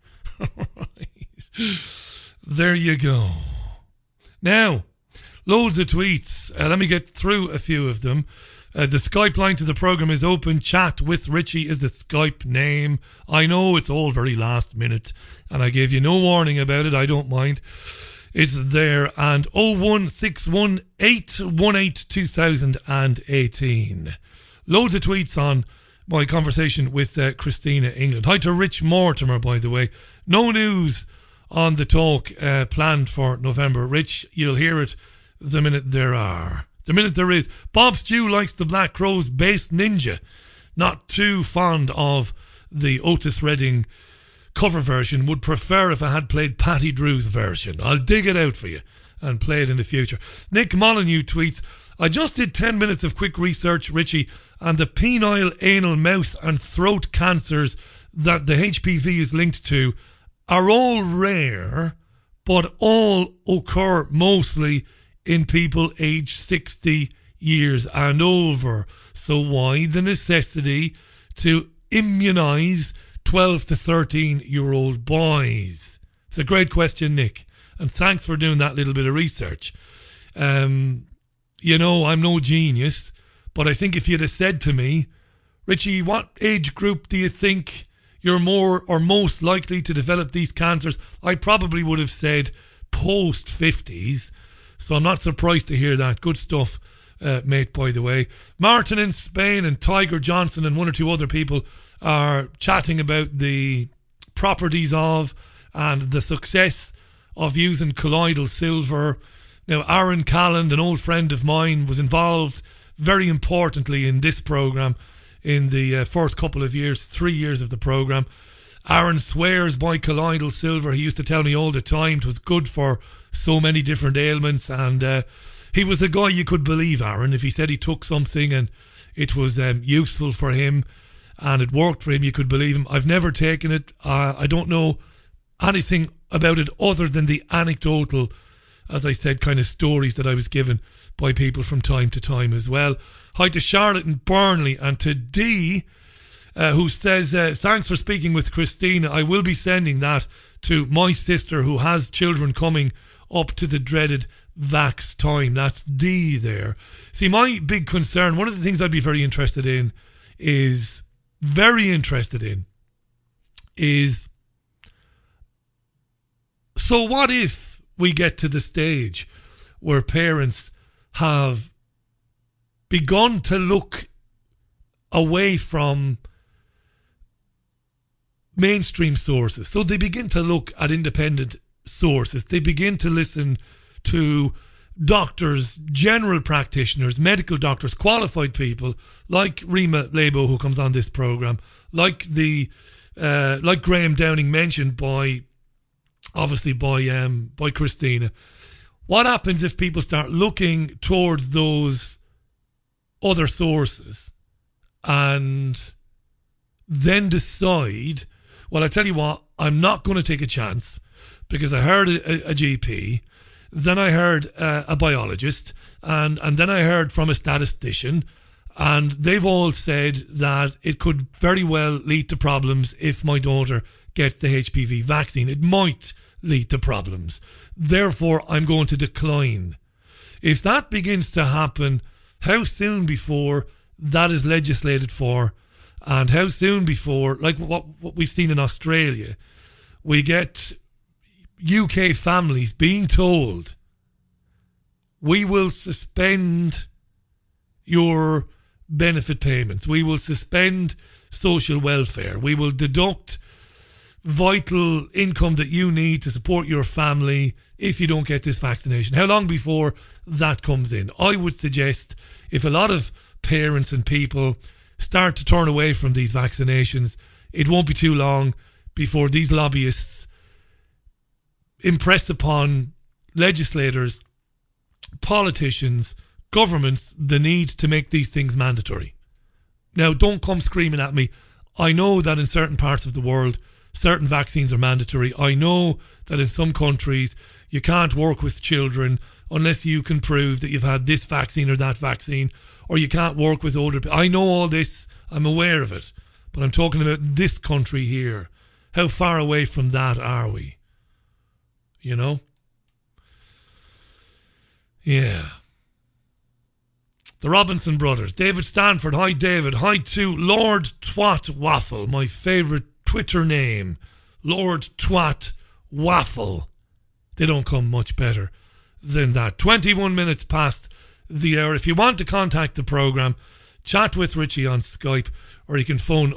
There you go. Now, loads of tweets. Let me get through a few of them. The Skype line to the programme is open. Chat with Richie is the Skype name. I know it's all very last minute and I gave you no warning about it. I don't mind. It's there. And 01618182018. Loads of tweets on my conversation with Christina England. Hi to Rich Mortimer, by the way. No news on the talk planned for November. Rich, you'll hear it the minute there are. The minute there is. Bob Stew likes the Black Crowes bass ninja. Not too fond of the Otis Redding cover version. Would prefer if I had played Patty Drew's version. I'll dig it out for you and play it in the future. Nick Molyneux tweets, I just did 10 minutes of quick research, Richie, and the penile, anal, mouth and throat cancers that the HPV is linked to are all rare, but all occur mostly in people aged 60 years and over. So why the necessity to immunise 12 to 13-year-old boys? It's a great question, Nick, and thanks for doing that little bit of research. You know, I'm no genius, but I think if you'd have said to me, Richie, what age group do you think you're more or most likely to develop these cancers, I probably would have said post-50s. So I'm not surprised to hear that. Good stuff, mate, by the way. Martin in Spain and Tiger Johnson and one or two other people are chatting about the properties of and the success of using colloidal silver. Now, Aaron Calland, an old friend of mine, was involved very importantly in this programme in the first couple of years, 3 years of the programme. Aaron swears by colloidal silver. He used to tell me all the time it was good for so many different ailments, and he was a guy you could believe, Aaron. If he said he took something and it was useful for him and it worked for him, you could believe him. I've never taken it. I don't know anything about it other than the anecdotal, as I said, kind of stories that I was given by people from time to time as well. Hi to Charlotte in Burnley and to Dee, who says, thanks for speaking with Christina. I will be sending that to my sister who has children coming up to the dreaded vax time. That's Dee there. See, my big concern, one of the things I'd be very interested in is, so what if we get to the stage where parents have begun to look away from mainstream sources? So they begin to look at independent sources. They begin to listen to doctors, general practitioners, medical doctors, qualified people like Rima Lebo, who comes on this programme, like Graham Downing mentioned by Christina. What happens if people start looking towards those other sources and then decide, well, I tell you what, I'm not going to take a chance because I heard a GP Then I heard a biologist, and then I heard from a statistician, and they've all said that it could very well lead to problems if my daughter gets the HPV vaccine. It might lead to problems. Therefore, I'm going to decline. If that begins to happen, how soon before that is legislated for, and how soon before, like what we've seen in Australia, we get UK families being told, we will suspend your benefit payments, we will suspend social welfare, we will deduct vital income that you need to support your family if you don't get this vaccination. How long before that comes in? I would suggest if a lot of parents and people start to turn away from these vaccinations, it won't be too long before these lobbyists impress upon legislators, politicians, governments the need to make these things mandatory. Now, don't come screaming at me. I know that in certain parts of the world, certain vaccines are mandatory. I know that in some countries, you can't work with children unless you can prove that you've had this vaccine or that vaccine, or you can't work with older people. I know all this. I'm aware of it. But I'm talking about this country here. How far away from that are we? You know? Yeah. The Robinson brothers. David Stanford. Hi, David. Hi to Lord Twat Waffle, my favourite Twitter name. Lord Twat Waffle. They don't come much better than that. 21 minutes past the hour. If you want to contact the programme, chat with Richie on Skype, or you can phone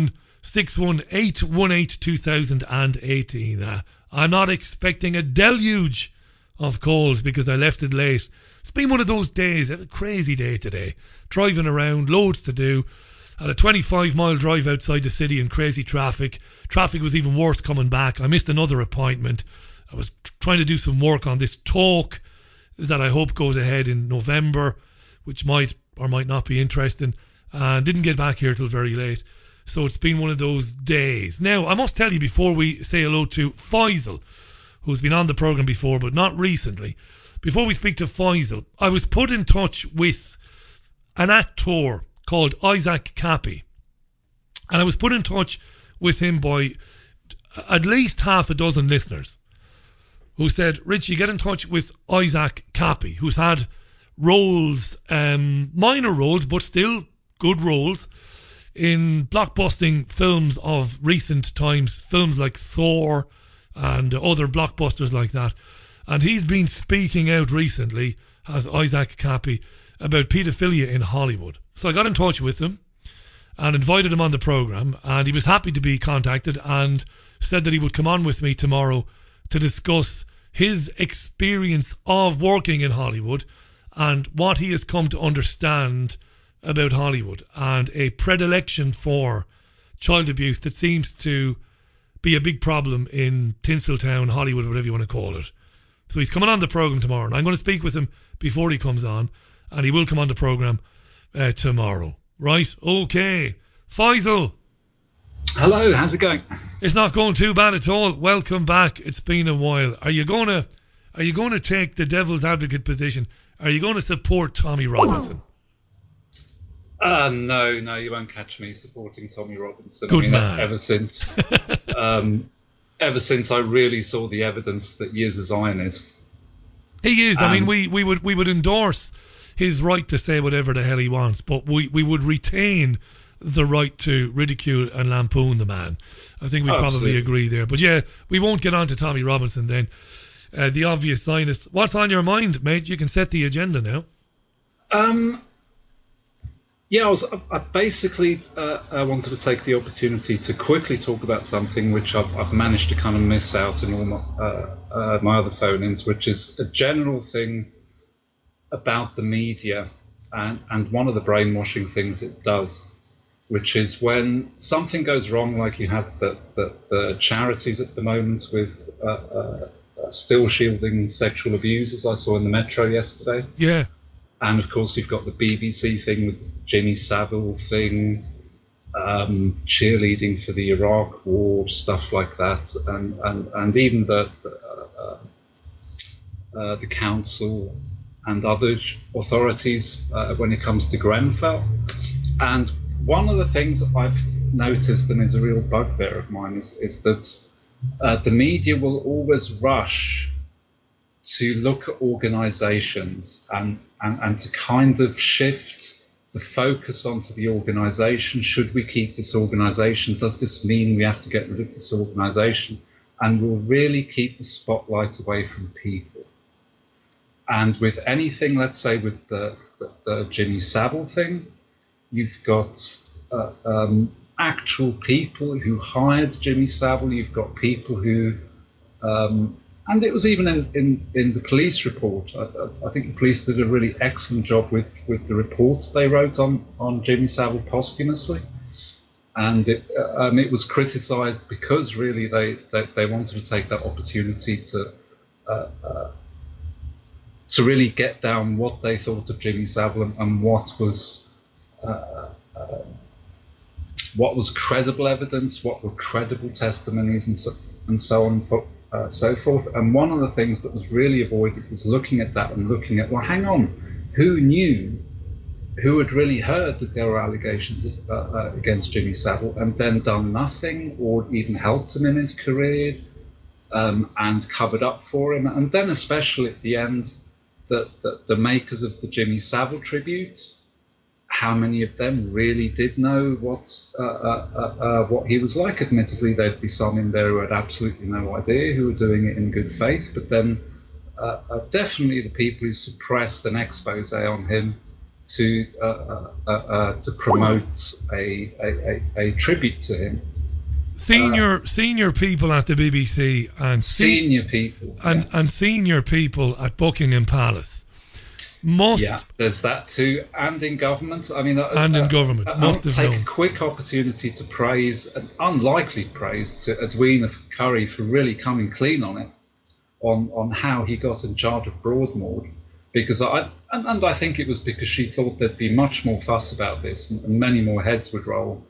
0161818 2018. I'm not expecting a deluge of calls because I left it late. It's been one of those days, a crazy day today. Driving around, loads to do. Had a 25-mile drive outside the city in crazy traffic. Traffic was even worse coming back. I missed another appointment. I was trying to do some work on this talk that I hope goes ahead in November, which might or might not be interesting. Didn't get back here till very late. So it's been one of those days. Now, I must tell you before we say hello to Faisal, who's been on the programme before, but not recently. Before we speak to Faisal, I was put in touch with an actor called Isaac Cappy. And I was put in touch with him by at least half a dozen listeners who said, Richie, get in touch with Isaac Cappy, who's had roles, minor roles, but still good roles, in blockbusting films of recent times, films like Thor and other blockbusters like that. And he's been speaking out recently, as Isaac Cappy, about paedophilia in Hollywood. So I got in touch with him and invited him on the programme, and he was happy to be contacted and said that he would come on with me tomorrow to discuss his experience of working in Hollywood and what he has come to understand about Hollywood and a predilection for child abuse that seems to be a big problem in Tinseltown, Hollywood, whatever you want to call it. So he's coming on the programme tomorrow, and I'm going to speak with him before he comes on, and he will come on the programme tomorrow. Right? Okay. Faisal. Hello, how's it going? It's not going too bad at all. Welcome back. It's been a while. Are you going to take the devil's advocate position? Are you going to support Tommy Robinson? No, you won't catch me supporting Tommy Robinson. Good man. Ever since I really saw the evidence that he is a Zionist. He is. I mean, we would endorse his right to say whatever the hell he wants, but we would retain the right to ridicule and lampoon the man. I think we probably agree there. But yeah, we won't get on to Tommy Robinson then. The obvious Zionist. What's on your mind, mate? You can set the agenda now. Yeah, I basically wanted to take the opportunity to quickly talk about something which I've managed to kind of miss out in all my other phone-ins, which is a general thing about the media and one of the brainwashing things it does, which is when something goes wrong, like you have the charities at the moment with still shielding sexual abusers, I saw in the Metro yesterday. Yeah. And of course, you've got the BBC thing with Jimmy Savile thing, cheerleading for the Iraq War, stuff like that, and even the the council and other authorities when it comes to Grenfell. And one of the things I've noticed, and is a real bugbear of mine, is that the media will always rush to look at organisations and to kind of shift the focus onto the organisation. Should we keep this organisation? Does this mean we have to get rid of this organisation? And will really keep the spotlight away from people. And with anything, let's say with the Jimmy Savile thing, you've got actual people who hired Jimmy Savile. You've got people who, and it was even in the police report. I think the police did a really excellent job with the reports they wrote on Jimmy Savile posthumously. And it was criticised because really they wanted to take that opportunity to really get down what they thought of Jimmy Savile and what was credible evidence, what were credible testimonies, and so on and so forth. And one of the things that was really avoided was looking at that and looking at, well, hang on, who knew, who had really heard that there were allegations against Jimmy Savile and then done nothing or even helped him in his career and covered up for him. And then especially at the end, the makers of the Jimmy Savile tribute, how many of them really did know what he was like? Admittedly, there'd be some in there who had absolutely no idea, who were doing it in good faith, but then definitely the people who suppressed an expose on him to promote a tribute to him. Senior people at the BBC and senior people and senior people at Buckingham Palace must. Yeah, there's that too, and in government. I mean, in government must have take known. a quick opportunity to praise, an unlikely praise to Edwina Currie for really coming clean on it, on how he got in charge of Broadmoor. Because I think it was because she thought there'd be much more fuss about this and many more heads would roll,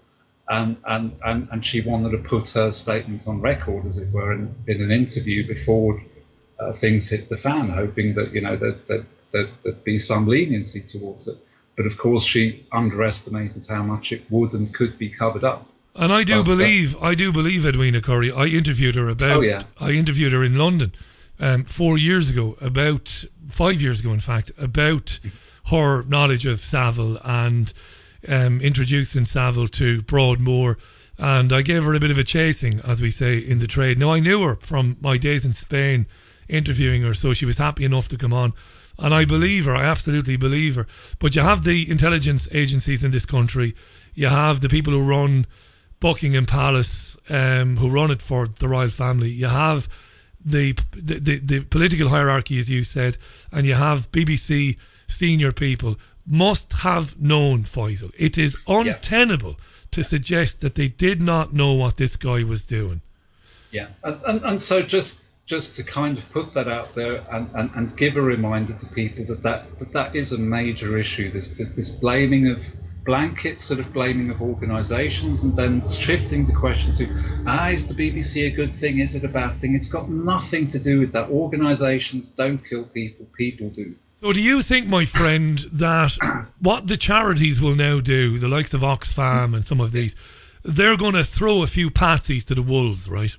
and she wanted to put her statement on record, as it were, in an interview before things hit the fan, hoping that there'd be some leniency towards it. But of course, she underestimated how much it would and could be covered up. And I do believe Edwina Currie. I interviewed her I interviewed her in London 4 years ago, about 5 years ago, in fact, about her knowledge of Savile and introducing Savile to Broadmoor. And I gave her a bit of a chasing, as we say in the trade. Now, I knew her from my days in Spain interviewing her, so she was happy enough to come on. And I believe her, I absolutely believe her. But you have the intelligence agencies in this country, you have the people who run Buckingham Palace, who run it for the royal family, you have the political hierarchy, as you said, and you have BBC senior people must have known Faisal. It is untenable to suggest that they did not know what this guy was doing. Yeah, and so just to kind of put that out there and give a reminder to people that is a major issue. This blaming of blanket sort of blaming of organisations, and then shifting the question to, is the BBC a good thing? Is it a bad thing? It's got nothing to do with that. Organisations don't kill people, people do. So do you think, my friend, that what the charities will now do, the likes of Oxfam and some of these, they're going to throw a few patsies to the wolves, right?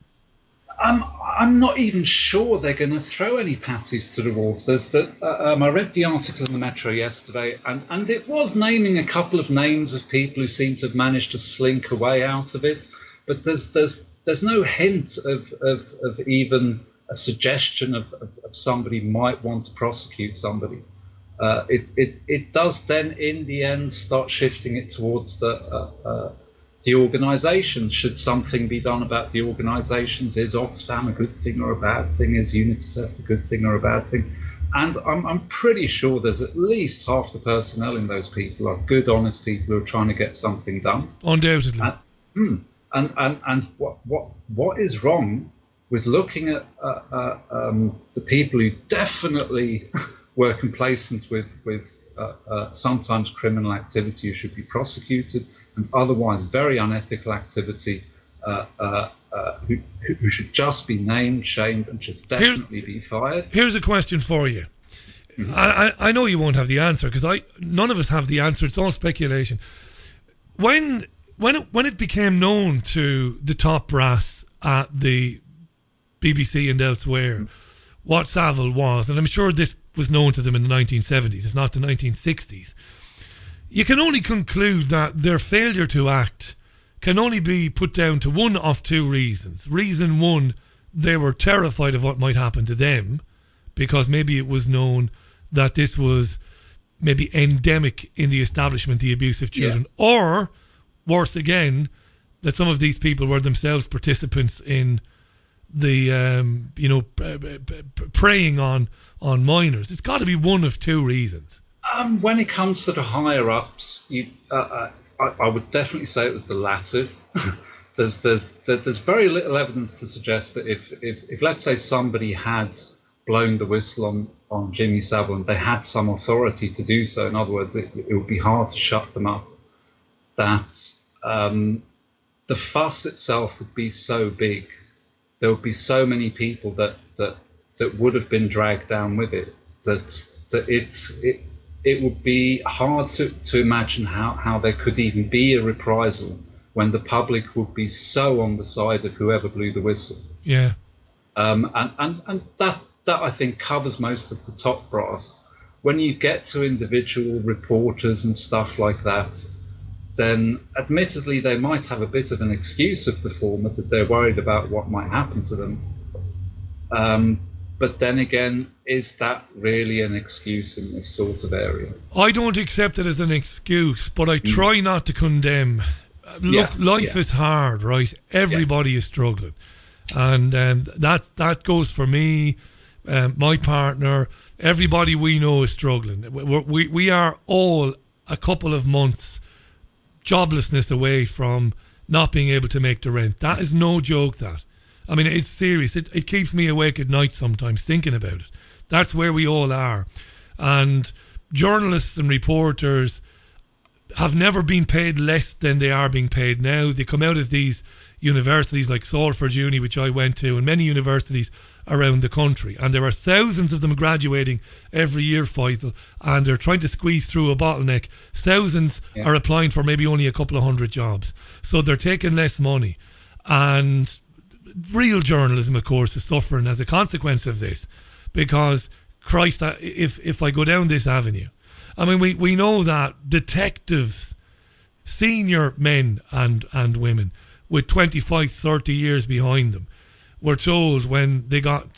I'm not even sure they're going to throw any patsies to the wolves. I read the article in the Metro yesterday, and it was naming a couple of names of people who seem to have managed to slink away out of it, but there's no hint of even a suggestion of somebody might want to prosecute somebody. It does then in the end start shifting it towards the organisations. Should something be done about the organisations? Is Oxfam a good thing or a bad thing? Is UNICEF a good thing or a bad thing? And I'm pretty sure there's at least half the personnel in those people are good, honest people who are trying to get something done. Undoubtedly. And what is wrong with looking at the people who definitely were complacent with sometimes criminal activity who should be prosecuted, and otherwise very unethical activity who should just be named, shamed, and should definitely be fired. Here's a question for you. I know you won't have the answer, because none of us have the answer. It's all speculation. When it became known to the top brass at the BBC and elsewhere what Savile was, and I'm sure this was known to them in the 1970s, if not the 1960s, you can only conclude that their failure to act can only be put down to one of two reasons. Reason one, they were terrified of what might happen to them, because maybe it was known that this was maybe endemic in the establishment, the abuse of children. Yeah. Or, worse again, that some of these people were themselves participants in the, preying on minors. It's got to be one of two reasons. When it comes to the higher-ups, I would definitely say it was the latter. There's very little evidence to suggest that if let's say somebody had blown the whistle on Jimmy Savile and they had some authority to do so, in other words, it would be hard to shut them up, that the fuss itself would be so big, there would be so many people that would have been dragged down with it, that it would be hard to imagine how there could even be a reprisal when the public would be so on the side of whoever blew the whistle. Yeah. And that I think covers most of the top brass. When you get to individual reporters and stuff like that, then admittedly they might have a bit of an excuse of the former, that they're worried about what might happen to them. But then again, is that really an excuse in this sort of area? I don't accept it as an excuse, but I try not to condemn. Look, life is hard, right? Everybody is struggling. And that goes for me, my partner, everybody we know is struggling. We are all a couple of months joblessness away from not being able to make the rent. That is no joke, that. I mean, it's serious. It keeps me awake at night sometimes thinking about it. That's where we all are. And journalists and reporters have never been paid less than they are being paid now. They come out of these universities like Salford Uni, which I went to, and many universities around the country. And there are thousands of them graduating every year, Faisal, and they're trying to squeeze through a bottleneck. Thousands are applying for maybe only a couple of hundred jobs. So they're taking less money. And real journalism, of course, is suffering as a consequence of this, because Christ, if I go down this avenue, I mean, we know that detectives, senior men and women with 25, 30 years behind them, were told when they got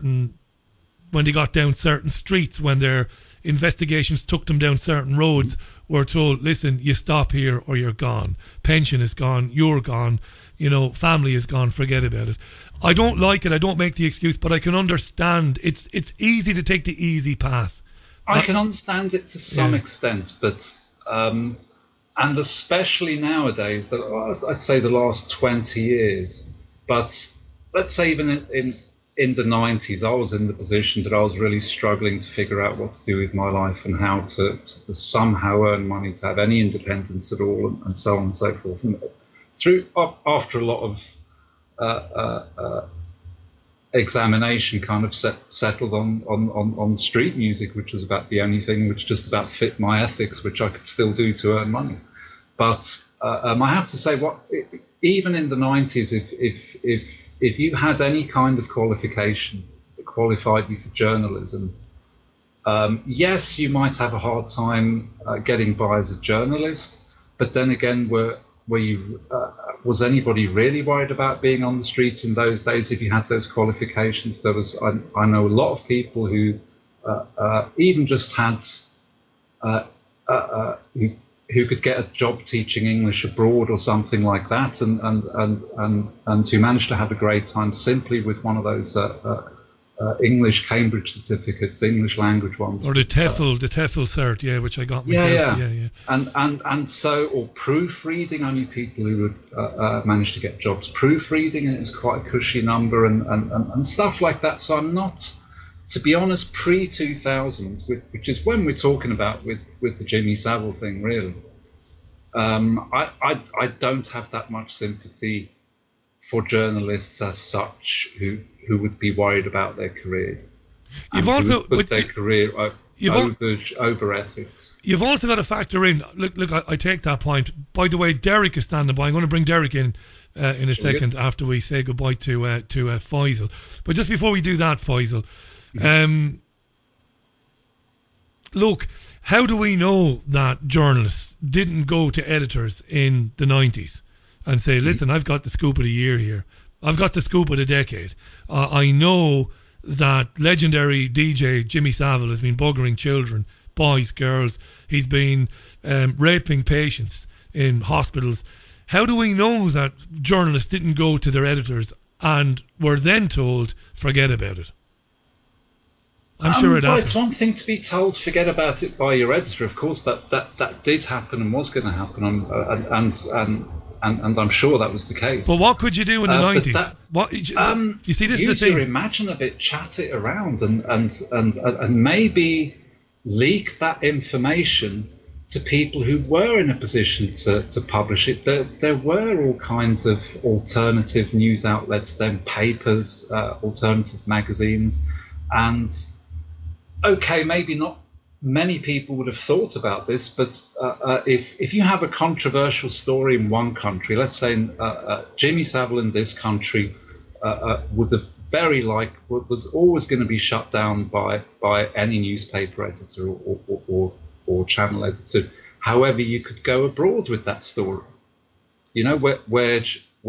down certain streets, when their investigations took them down certain roads, were told, listen, you stop here or you're gone. Pension is gone, you're gone, family is gone, forget about it. I don't like it, I don't make the excuse, but I can understand. It's easy to take the easy path. I can understand it to some extent, but and especially nowadays, I'd say the last 20 years, but let's say even in the 90s, I was in the position that I was really struggling to figure out what to do with my life and how to somehow earn money, to have any independence at all, and so on and so forth. And after a lot of examination, kind of settled on street music, which was about the only thing which just about fit my ethics, which I could still do to earn money. But I have to say, even in the 90s, if you had any kind of qualification that qualified you for journalism, yes, you might have a hard time getting by as a journalist. But then again, was anybody really worried about being on the streets in those days if you had those qualifications? I know a lot of people who even just had who could get a job teaching English abroad or something like that, and who managed to have a great time simply with one of those English Cambridge certificates, English language ones, or the TEFL cert, which I got myself. And so, or proofreading. I knew people who would manage to get jobs proofreading, and it was quite a cushy number, and stuff like that. So I'm not, to be honest, pre-2000s, which is when we're talking about with the Jimmy Savile thing, really. I don't have that much sympathy for journalists as such who would be worried about their career. You've also put their career over ethics. You've also got to factor in. Look, I take that point. By the way, Derek is standing by. I'm going to bring Derek in a second after we say goodbye to Faisal. But just before we do that, Faisal, look, how do we know that journalists didn't go to editors in the 90s and say, listen, I've got the scoop of the year here. I've got the scoop of the decade. I know that legendary DJ Jimmy Savile has been buggering children, boys, girls. He's been raping patients in hospitals. How do we know that journalists didn't go to their editors and were then told, forget about it? I'm sure it happened. It's one thing to be told, forget about it by your editor. Of course, that did happen and was going to happen, and I'm sure that was the case. But what could you do in the 90s? You see, this is the thing. Use your imagine a bit, chat it around, and maybe leak that information to people who were in a position to publish it. There were all kinds of alternative news outlets then, papers, alternative magazines, and okay, maybe not many people would have thought about this, but if you have a controversial story in one country, let's say Jimmy Savile in this country would have was always going to be shut down by any newspaper editor or channel editor. However, you could go abroad with that story. You know, where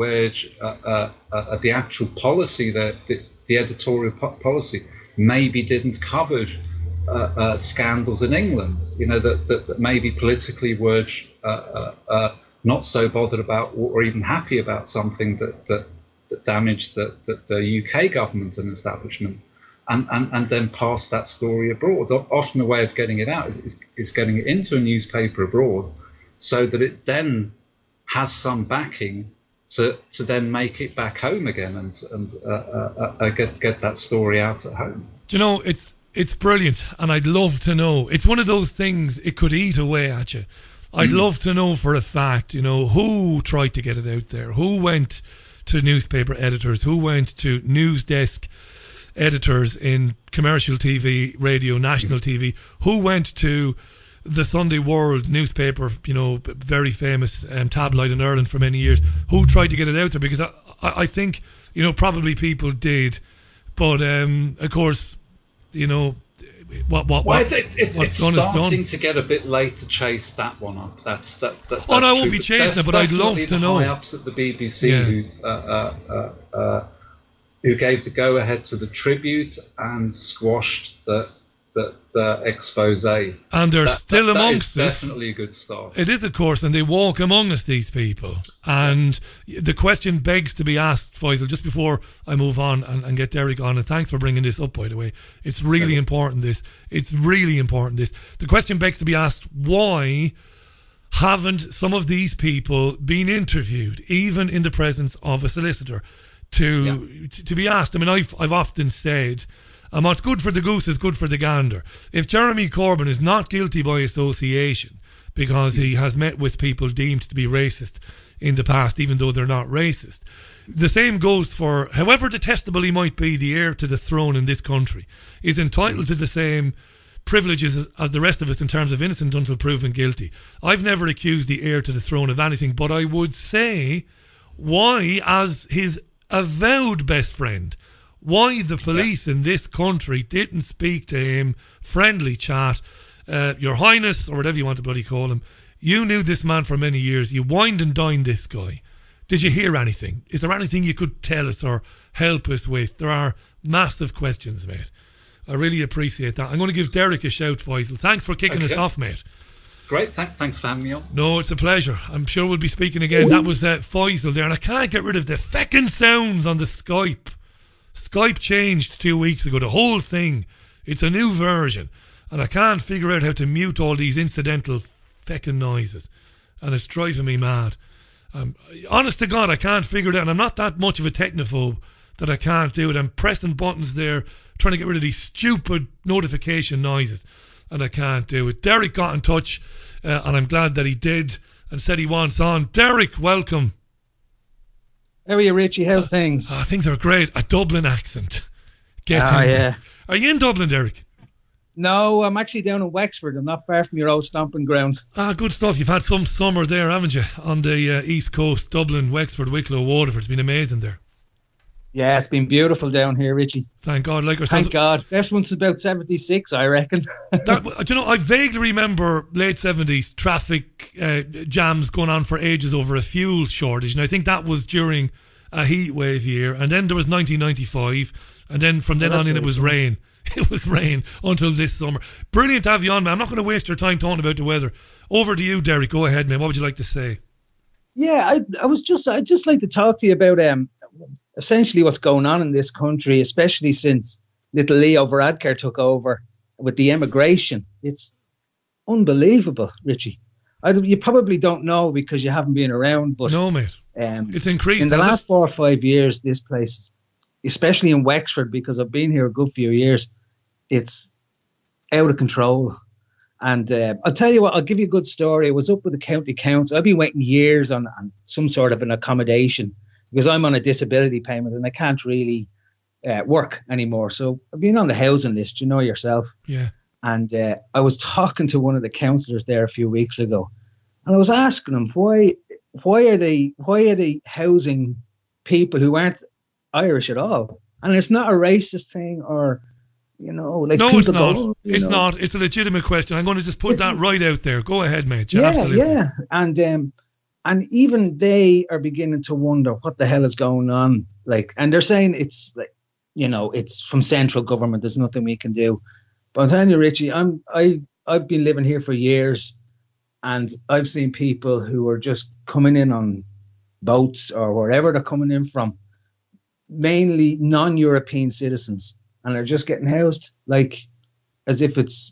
the actual policy, the editorial policy, maybe didn't cover scandals in England, you know, that maybe politically were not so bothered about or even happy about something that damaged the UK government and establishment, and then pass that story abroad. Often a way of getting it out is getting it into a newspaper abroad, so that it then has some backing to then make it back home again and get that story out at home. Do you know, it's brilliant, and I'd love to know. It's one of those things, it could eat away at you. I'd love to know for a fact, you know, who tried to get it out there, who went to newspaper editors, who went to news desk editors in commercial TV, radio, national TV, who went to the Sunday World newspaper, you know, very famous tabloid in Ireland for many years, who tried to get it out there, because I think, you know, probably people did, but of course, you know, it's starting to get a bit late to chase that one up. That's oh, no, I won't be chasing it, but I'd love to know. High ups at the BBC who gave the go ahead to the tribute and squashed the expose, and they're still amongst us. Definitely a good start. It is, of course, and they walk among us, these people. And the question begs to be asked, Faisal, just before I move on and get Derek on, and thanks for bringing this up, by the way. It's really important, this. It's really important, this. The question begs to be asked, why haven't some of these people been interviewed, even in the presence of a solicitor, to be asked? I mean, I've often said, and what's good for the goose is good for the gander. If Jeremy Corbyn is not guilty by association because he has met with people deemed to be racist in the past, even though they're not racist, the same goes for, however detestable he might be, the heir to the throne in this country is entitled to the same privileges as the rest of us in terms of innocent until proven guilty. I've never accused the heir to the throne of anything, but I would say, why, as his avowed best friend, why the police in this country didn't speak to him, friendly chat, Your Highness, or whatever you want to bloody call him. You knew this man for many years. You wined and dined this guy. Did you hear anything? Is there anything you could tell us or help us with? There are massive questions, mate. I really appreciate that. I'm going to give Derek a shout, Faisal. Thanks for kicking us off, mate. Great, thanks for having me on. No, it's a pleasure. I'm sure we'll be speaking again. That was Faisal there, and I can't get rid of the feckin' sounds on the Skype. Skype changed 2 weeks ago, the whole thing. It's a new version, and I can't figure out how to mute all these incidental feckin' noises, and it's driving me mad. Honest to God, I can't figure it out, and I'm not that much of a technophobe that I can't do it. I'm pressing buttons there, trying to get rid of these stupid notification noises, and I can't do it. Derek got in touch, and I'm glad that he did, and said he wants on. Derek, welcome. How are you, Richie? How's things? Things are great. A Dublin accent. Yeah. Are you in Dublin, Derek? No, I'm actually down in Wexford. I'm not far from your old stomping ground. Good stuff. You've had some summer there, haven't you? On the East Coast, Dublin, Wexford, Wicklow, Waterford. It's been amazing there. Yeah, it's been beautiful down here, Richie. Thank God. Thank God. Best one since about 76, I reckon. I vaguely remember late 70s traffic jams going on for ages over a fuel shortage. And I think that was during a heat wave year. And then there was 1995. And then from then on in, it was rain. It was rain until this summer. Brilliant to have you on, man. I'm not going to waste your time talking about the weather. Over to you, Derek. Go ahead, man. What would you like to say? Yeah, I'd just like to talk to you about essentially what's going on in this country, especially since little Leo Varadkar took over with the immigration. It's unbelievable, Richie. You probably don't know because you haven't been around, but no, mate. It's increased in the last 4 or 5 years. This place, especially in Wexford, because I've been here a good few years, it's out of control. And I'll tell you what, I'll give you a good story. I was up with the county council. I've been waiting years on some sort of an accommodation because I'm on a disability payment and I can't really work anymore. So I've been on the housing list, you know yourself. Yeah. And I was talking to one of the councillors there a few weeks ago, and I was asking him why are they housing people who aren't Irish at all? And it's not a racist thing, or no, it's not. It's not. It's a legitimate question. I'm going to just put that right out there. Go ahead, mate. Yeah. And even they are beginning to wonder what the hell is going on. And they're saying it's it's from central government. There's nothing we can do. But I'm telling you, Richie, I've been living here for years, and I've seen people who are just coming in on boats or wherever they're coming in from, mainly non-European citizens, and they're just getting housed as if it's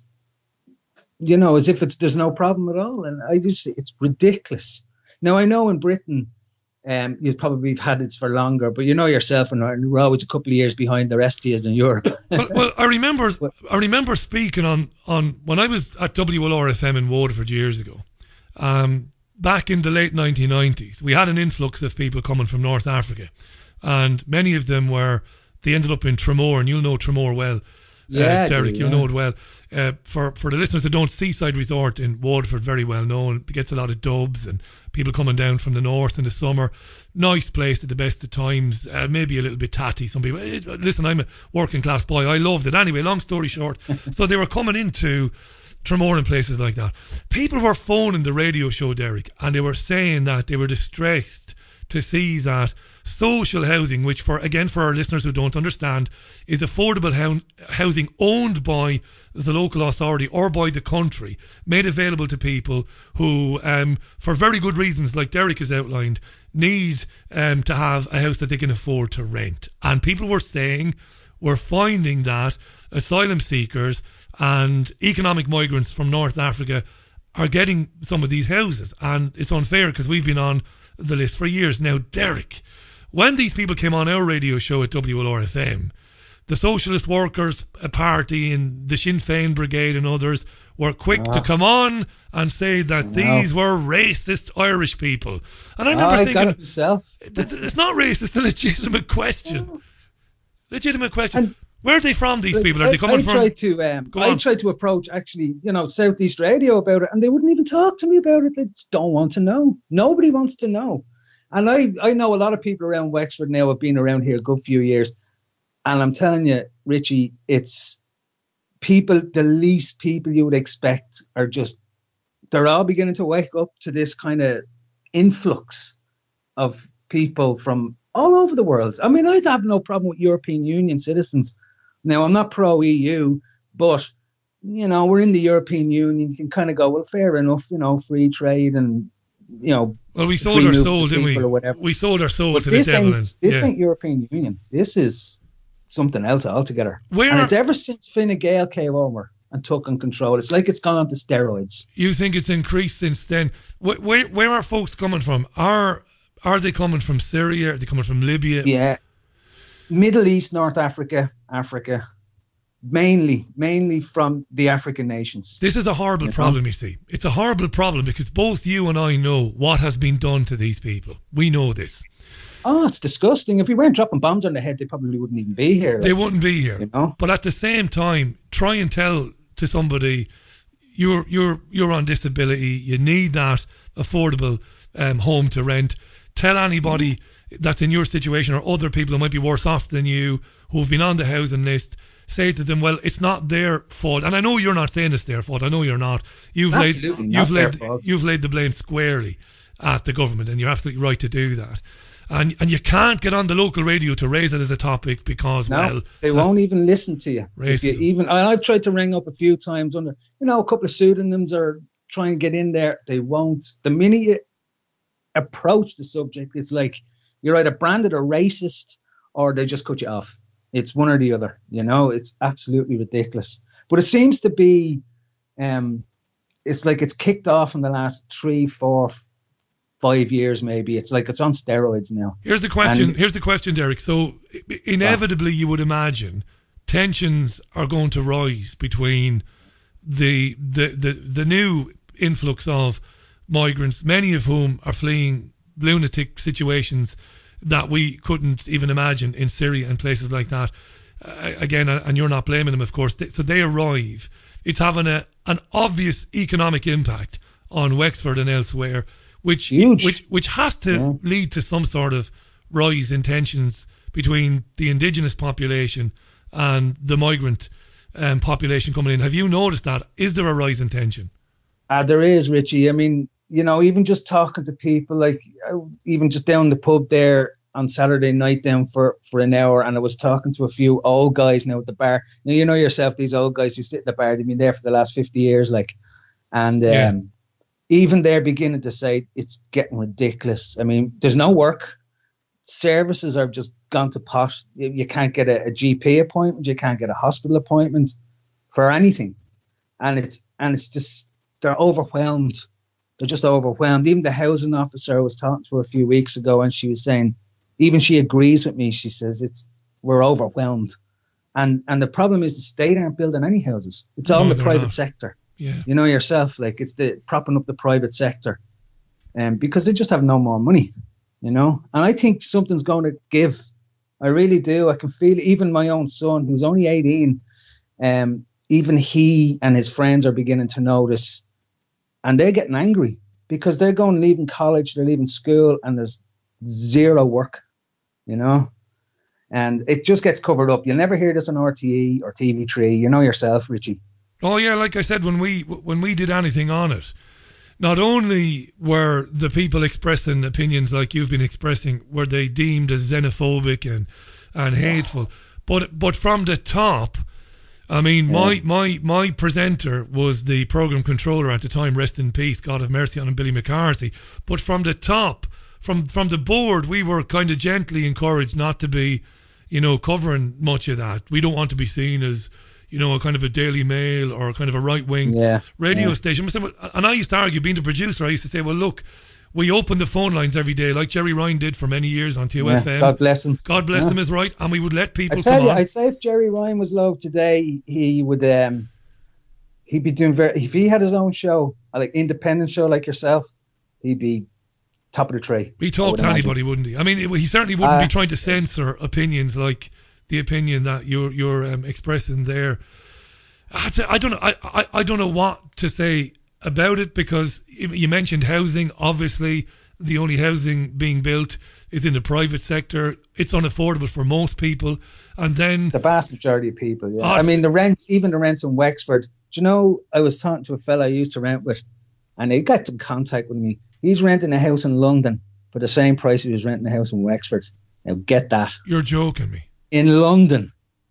there's no problem at all. And it's ridiculous. Now I know in Britain, you've probably had it for longer, but you know yourself, and we're always a couple of years behind the rest of you in Europe. well, I remember speaking on when I was at WLR-FM in Waterford years ago, back in the late 1990s. We had an influx of people coming from North Africa, and many of them they ended up in Tramore, and you'll know Tramore well. Derek, you'll know it well. For the listeners that don't, Seaside Resort in Waterford, very well known. It gets a lot of dubs and people coming down from the north in the summer. Nice place at the best of times. Maybe a little bit tatty. Some people. Listen, I'm a working class boy. I loved it. Anyway, long story short, so they were coming into Tramore and places like that. People were phoning the radio show, Derek, and they were saying that they were distressed to see that social housing, which for our listeners who don't understand, is affordable housing owned by the local authority or by the country, made available to people who, for very good reasons, like Derek has outlined, need to have a house that they can afford to rent. And people were saying, we're finding that asylum seekers and economic migrants from North Africa are getting some of these houses, and it's unfair because we've been on the list for years. Now, Derek, when these people came on our radio show at WLR-FM, the Socialist Workers Party and the Sinn Féin Brigade and others were quick to come on and say that these were racist Irish people. And I remember thinking, got it myself. It's not racist, it's a legitimate question. Where are they from, these people? Are they coming from? I tried to approach, actually, Southeast Radio about it, and they wouldn't even talk to me about it. They just don't want to know. Nobody wants to know. And I know a lot of people around Wexford now have been around here a good few years. And I'm telling you, Richie, it's the least people you would expect are they're all beginning to wake up to this kind of influx of people from all over the world. I mean, I'd have no problem with European Union citizens. Now, I'm not pro-EU, but, we're in the European Union. You can kind of go, well, fair enough, free trade and, Well, we sold our soul, didn't we? We sold our soul to the devil. This ain't European Union. This is something else altogether. And it's ever since Fine Gael came over and took on control. It's like it's gone on to steroids. You think it's increased since then? Where are folks coming from? Are they coming from Syria? Are they coming from Libya? Yeah. Middle East, North Africa, mainly from the African nations. This is a horrible problem, you see. It's a horrible problem because both you and I know what has been done to these people. We know this. Oh, it's disgusting. If we weren't dropping bombs on their head, they probably wouldn't even be here. They wouldn't be here. You know? But at the same time, try and tell to somebody you're on disability, you need that affordable home to rent. Tell anybody that's in your situation or other people who might be worse off than you, who've been on the housing list, say to them, well, it's not their fault. And I know you're not saying it's their fault. I know you're not. You've laid the blame squarely at the government, and you're absolutely right to do that. And you can't get on the local radio to raise it as a topic because, they won't even listen to you. I've tried to ring up a few times under, a couple of pseudonyms or try and get in there. They won't. The minute you approach the subject, it's like you're either branded a racist or they just cut you off. It's one or the other. It's absolutely ridiculous. But it seems to be, it's like it's kicked off in the last 3, 4, 5 years, maybe. It's like it's on steroids now. Here's the question, Derek. So inevitably, you would imagine tensions are going to rise between the new influx of migrants, many of whom are fleeing lunatic situations that we couldn't even imagine in Syria and places like that. Again, and you're not blaming them, of course. So they arrive. It's having an obvious economic impact on Wexford and elsewhere, which has to lead to some sort of rise in tensions between the indigenous population and the migrant population coming in. Have you noticed that? Is there a rise in tension? There is, Richie. I mean, even just talking to people, like even just down the pub there on Saturday night down for an hour, and I was talking to a few old guys now at the bar. Now, you know yourself, these old guys who sit at the bar, they've been there for the last 50 years, even they're beginning to say it's getting ridiculous. I mean, there's no work. Services are just gone to pot. You can't get a GP appointment. You can't get a hospital appointment for anything. And it's just, they're overwhelmed. They're just overwhelmed. Even the housing officer I was talking to her a few weeks ago, and she was saying, even she agrees with me. She says we're overwhelmed. And the problem is the state aren't building any houses. It's all the private sector. Yeah. You know yourself, like it's the propping up the private sector, because they just have no more money, And I think something's going to give. I really do. I can feel it. Even my own son, who's only 18, even he and his friends are beginning to notice, and they're getting angry because they're leaving college, they're leaving school, and there's zero work, and it just gets covered up. You'll never hear this on RTE or TV3. You know yourself, Richie. Oh yeah, like I said, when we did anything on it, not only were the people expressing opinions like you've been expressing, were they deemed as xenophobic and hateful, but from the top, I mean, my presenter was the programme controller at the time, rest in peace, God have mercy on him, Billy McCarthy. But from the top, from the board, we were kind of gently encouraged not to be, covering much of that. We don't want to be seen as, a kind of a Daily Mail or kind of a right-wing radio station. And I used to argue, being the producer, I used to say, well, look, we open the phone lines every day, like Jerry Ryan did for many years on 2FM. God bless him. God bless him is right. And we would let people I'd say if Jerry Ryan was low today, he would, he'd be doing if he had his own show, like independent show like yourself, he'd be top of the tree. He talked to anybody, wouldn't he? I mean, he certainly wouldn't be trying to censor opinions like the opinion that you're expressing there. I don't know. I don't know what to say about it, because you mentioned housing. Obviously, the only housing being built is in the private sector. It's unaffordable for most people, and then the vast majority of people. Yeah, I mean the rents in Wexford. Do you know? I was talking to a fella I used to rent with, and he got in contact with me. He's renting a house in London for the same price he was renting a house in Wexford. Now get that. You're joking me. In London.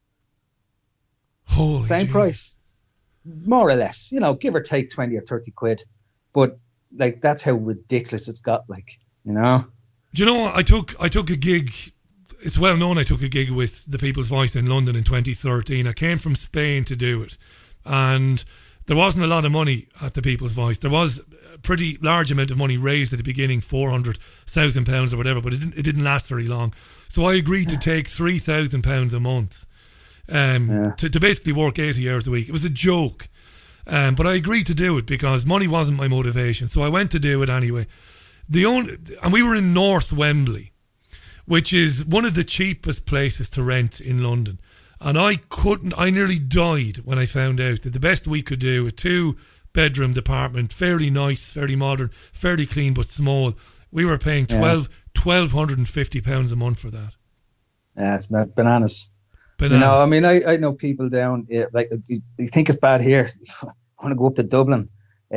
Holy same price. More or less, give or take 20 or 30 quid. But like, that's how ridiculous it's got, Do you know what? I took a gig. It's well known I took a gig with the People's Voice in London in 2013. I came from Spain to do it. And there wasn't a lot of money at the People's Voice. There was a pretty large amount of money raised at the beginning, £400,000 or whatever, but it didn't last very long. So I agreed to take £3,000 a month to basically work 80 hours a week. It was a joke, but I agreed to do it because money wasn't my motivation. So I went to do it anyway. And we were in North Wembley, which is one of the cheapest places to rent in London. And I nearly died when I found out that the best we could do, a 2-bedroom apartment, fairly nice, fairly modern, fairly clean but small, we were paying £1,250 a month for that. Yeah, it's bananas. You know, I mean, I know people down, like, you think it's bad here. I want to go up to Dublin.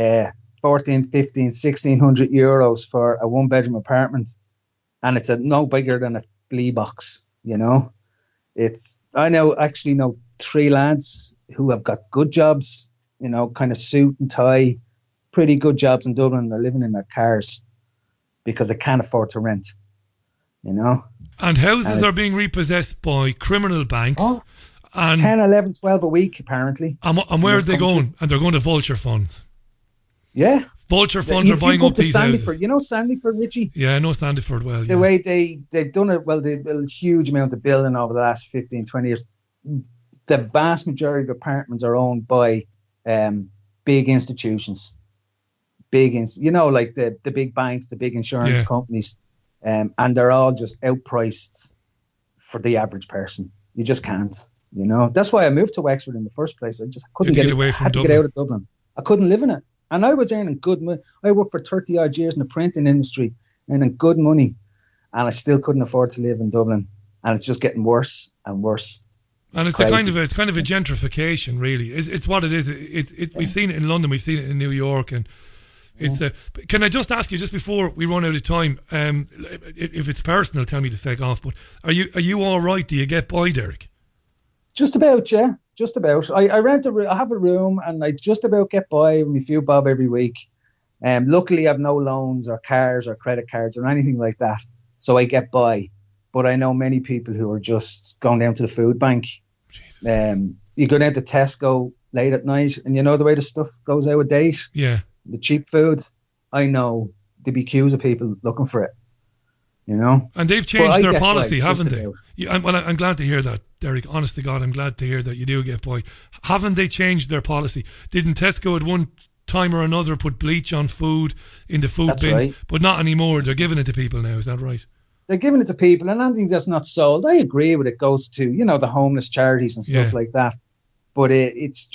14, 15, 1,600 euros for a 1-bedroom apartment. And it's no bigger than a flea box, you know. I know 3 lads who have got good jobs, you know, kind of suit and tie, pretty good jobs in Dublin. They're living in their cars because they can't afford to rent, you know. And houses are being repossessed by criminal banks. Oh, and 10, 11, 12 a week, apparently. And where are they going? And they're going to vulture funds. Yeah. Vulture funds are buying up these houses. You know Sandyford, Richie? Yeah, I know Sandyford well. The way they've done it, well, they've a huge amount of building over the last 15, 20 years. The vast majority of apartments are owned by big institutions. You know, like the big banks, the big insurance companies. And they're all just outpriced for the average person. You just can't, you know. That's why I moved to Wexford in the first place. I couldn't get away from Dublin. I had to get out of Dublin. I couldn't live in it. And I was earning good money. I worked for 30 odd years in the printing industry, earning good money. And I still couldn't afford to live in Dublin. And it's just getting worse and worse. And it's kind of a gentrification, really. It's what it is. We've seen it in London. We've seen it in New York. And can I just ask you, just before we run out of time, if it's personal, tell me to fake off, but are you all right? Do you get by, Derek? Just about, yeah. Just about. I have a room and I just about get by with my few bob every week. Luckily, I have no loans or cars or credit cards or anything like that, so I get by. But I know many people who are just going down to the food bank. You go down to Tesco late at night and you know the way the stuff goes out of date? Yeah. The cheap food, I know there'd be queues of people looking for it, you know. And they've changed their policy, haven't they? I'm glad to hear that, Derek. Honest to God, I'm glad to hear that you do get by. Haven't they changed their policy? Didn't Tesco at one time or another put bleach on food in the food bins? Right. But not anymore. They're giving it to people now. Is that right? They're giving it to people, and anything that's not sold, I agree with it, goes to, you know, the homeless charities and stuff like that. But it's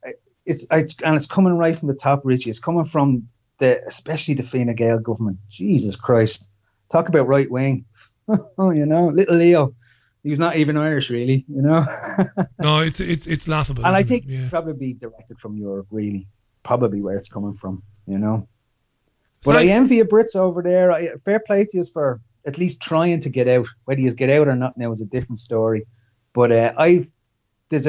coming right from the top, Richie. It's coming from especially the Fine Gael government. Jesus Christ. Talk about right wing. You know, little Leo. He was not even Irish, really, you know. No, it's laughable. And I think it's probably directed from Europe, really. Probably where it's coming from, you know. But I envy you Brits over there. Fair play to you for at least trying to get out. Whether you get out or not now is a different story. But there is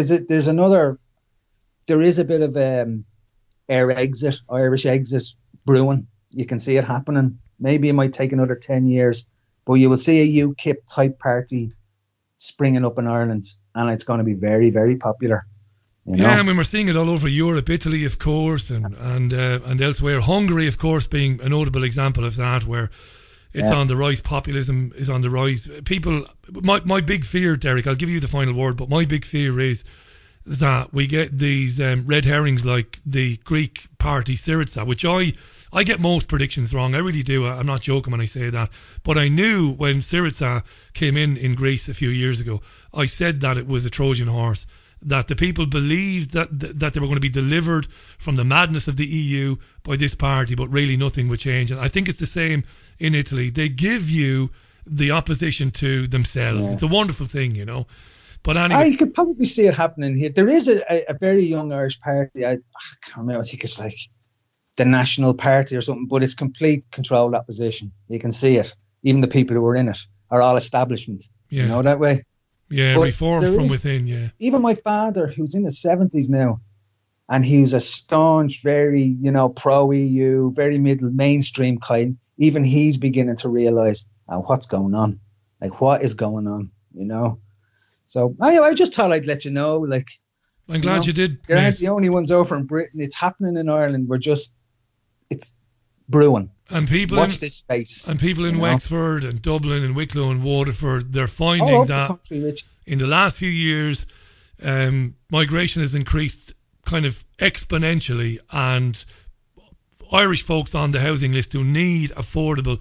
a bit of Irish exit brewing. You can see it happening. Maybe it might take another 10 years, but you will see a UKIP type party springing up in Ireland, and it's going to be very, very popular. You know? Yeah, I mean, we're seeing it all over Europe, Italy, of course, and elsewhere. Hungary, of course, being a notable example of that, where it's on the rise. Populism is on the rise. People, my big fear, Derek, I'll give you the final word, but my big fear is that we get these red herrings like the Greek party Syriza, which I get most predictions wrong. I really do. I'm not joking when I say that. But I knew when Syriza came in Greece a few years ago, I said that it was a Trojan horse, that the people believed that they were going to be delivered from the madness of the EU by this party, but really nothing would change. And I think it's the same in Italy. They give you the opposition to themselves. Yeah. It's a wonderful thing, you know. But anyway, I could probably see it happening here. There is a very young Irish party. I can't remember. I think it's like the National Party or something, but it's complete controlled opposition. You can see it. Even the people who are in it are all establishment. Yeah. You know that way? Yeah, but reform from within, yeah. Even my father, who's in his 70s now, and he's a staunch, very, you know, pro-EU, very mainstream kind, even he's beginning to realise what's going on. Like, what is going on, you know? So, I just thought I'd let you know, like... I'm glad you did. You aren't the only ones over in Britain. It's happening in Ireland. It's brewing. And people watch this space. And people in Wexford and Dublin and Wicklow and Waterford, they're finding that in the last few years, migration has increased kind of exponentially, and Irish folks on the housing list who need affordable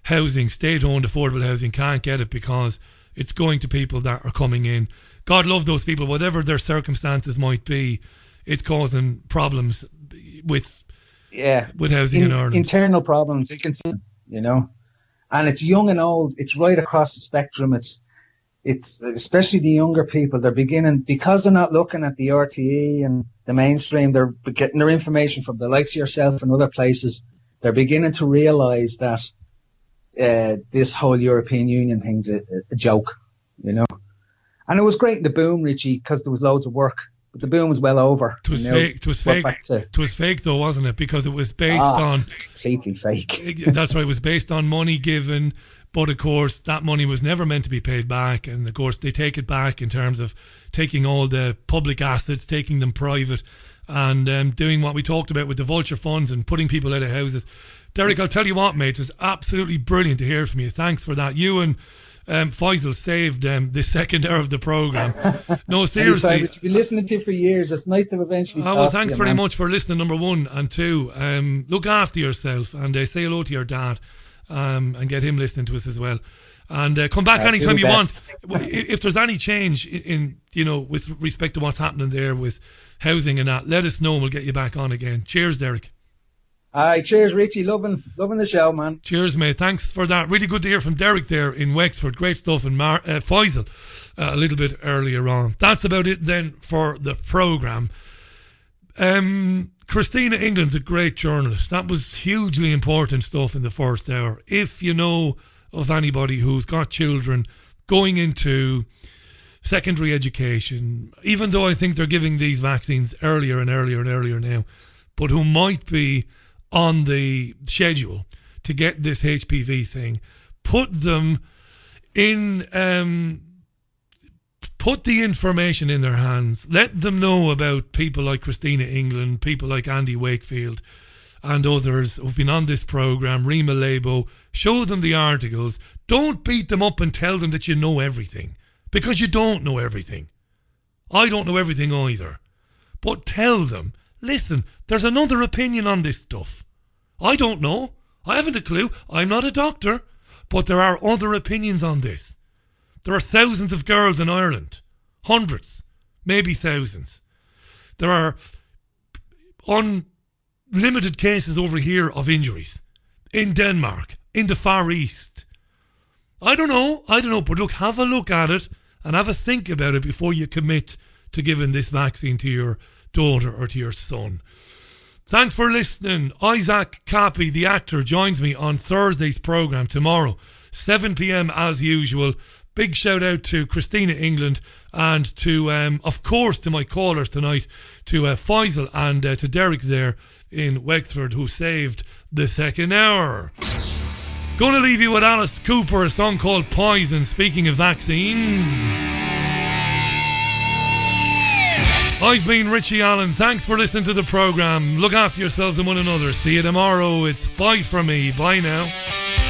housing, state-owned affordable housing, can't get it because it's going to people that are coming in. God love those people, whatever their circumstances might be, it's causing problems with housing in Ireland. Internal problems, you can see, and it's young and old. It's right across the spectrum. It's especially the younger people. They're beginning, because they're not looking at the RTE and the mainstream. They're getting their information from the likes of yourself and other places. They're beginning to realise that this whole European Union thing's a joke, And it was great in the boom, Richie, because there was loads of work. But the boom was well over. It was fake. It was fake. It was fake, though, wasn't it? Because it was based on completely fake. That's right. It was based on money given. But, of course, that money was never meant to be paid back. And, of course, they take it back in terms of taking all the public assets, taking them private, and doing what we talked about with the vulture funds and putting people out of houses. Derek, I'll tell you what, mate, it was absolutely brilliant to hear from you. Thanks for that. You and Faisal saved the second hour of the programme. No, seriously. I've been listening to you for years. It's nice to eventually talk well, thanks to you, very man. much for listening, number one. And two, look after yourself and say hello to your dad. And get him listening to us as well, and come back anytime you want. If there's any change in with respect to what's happening there with housing and that, let us know and we'll get you back on again. Cheers, Derek. Aye, cheers, Richie. Loving the show, man. Cheers, mate. Thanks for that. Really good to hear from Derek there in Wexford. Great stuff. And Faisal a little bit earlier on. That's about it then for the programme. Christina England's a great journalist. That was hugely important stuff in the first hour. If you know of anybody who's got children going into secondary education, even though I think they're giving these vaccines earlier and earlier and earlier now, but who might be on the schedule to get this HPV thing, put them in... Put the information in their hands. Let them know about people like Christina England, people like Andy Wakefield and others who've been on this programme, Rima Labo. Show them the articles. Don't beat them up and tell them that you know everything, because you don't know everything. I don't know everything either. But tell them, listen, there's another opinion on this stuff. I don't know. I haven't a clue. I'm not a doctor. But there are other opinions on this. There are thousands of girls in Ireland. Hundreds. Maybe thousands. There are unlimited cases over here of injuries. In Denmark. In the Far East. I don't know. But look, have a look at it and have a think about it before you commit to giving this vaccine to your daughter or to your son. Thanks for listening. Isaac Cappy, the actor, joins me on Thursday's programme tomorrow. 7 p.m. as usual. Big shout out to Christina England and to, of course, to my callers tonight, to Faisal and to Derek there in Wexford, who saved the second hour. Gonna leave you with Alice Cooper, a song called Poison. Speaking of vaccines, I've been Richie Allen. Thanks for listening to the programme. Look after yourselves and one another. See you tomorrow. It's bye from me. Bye now.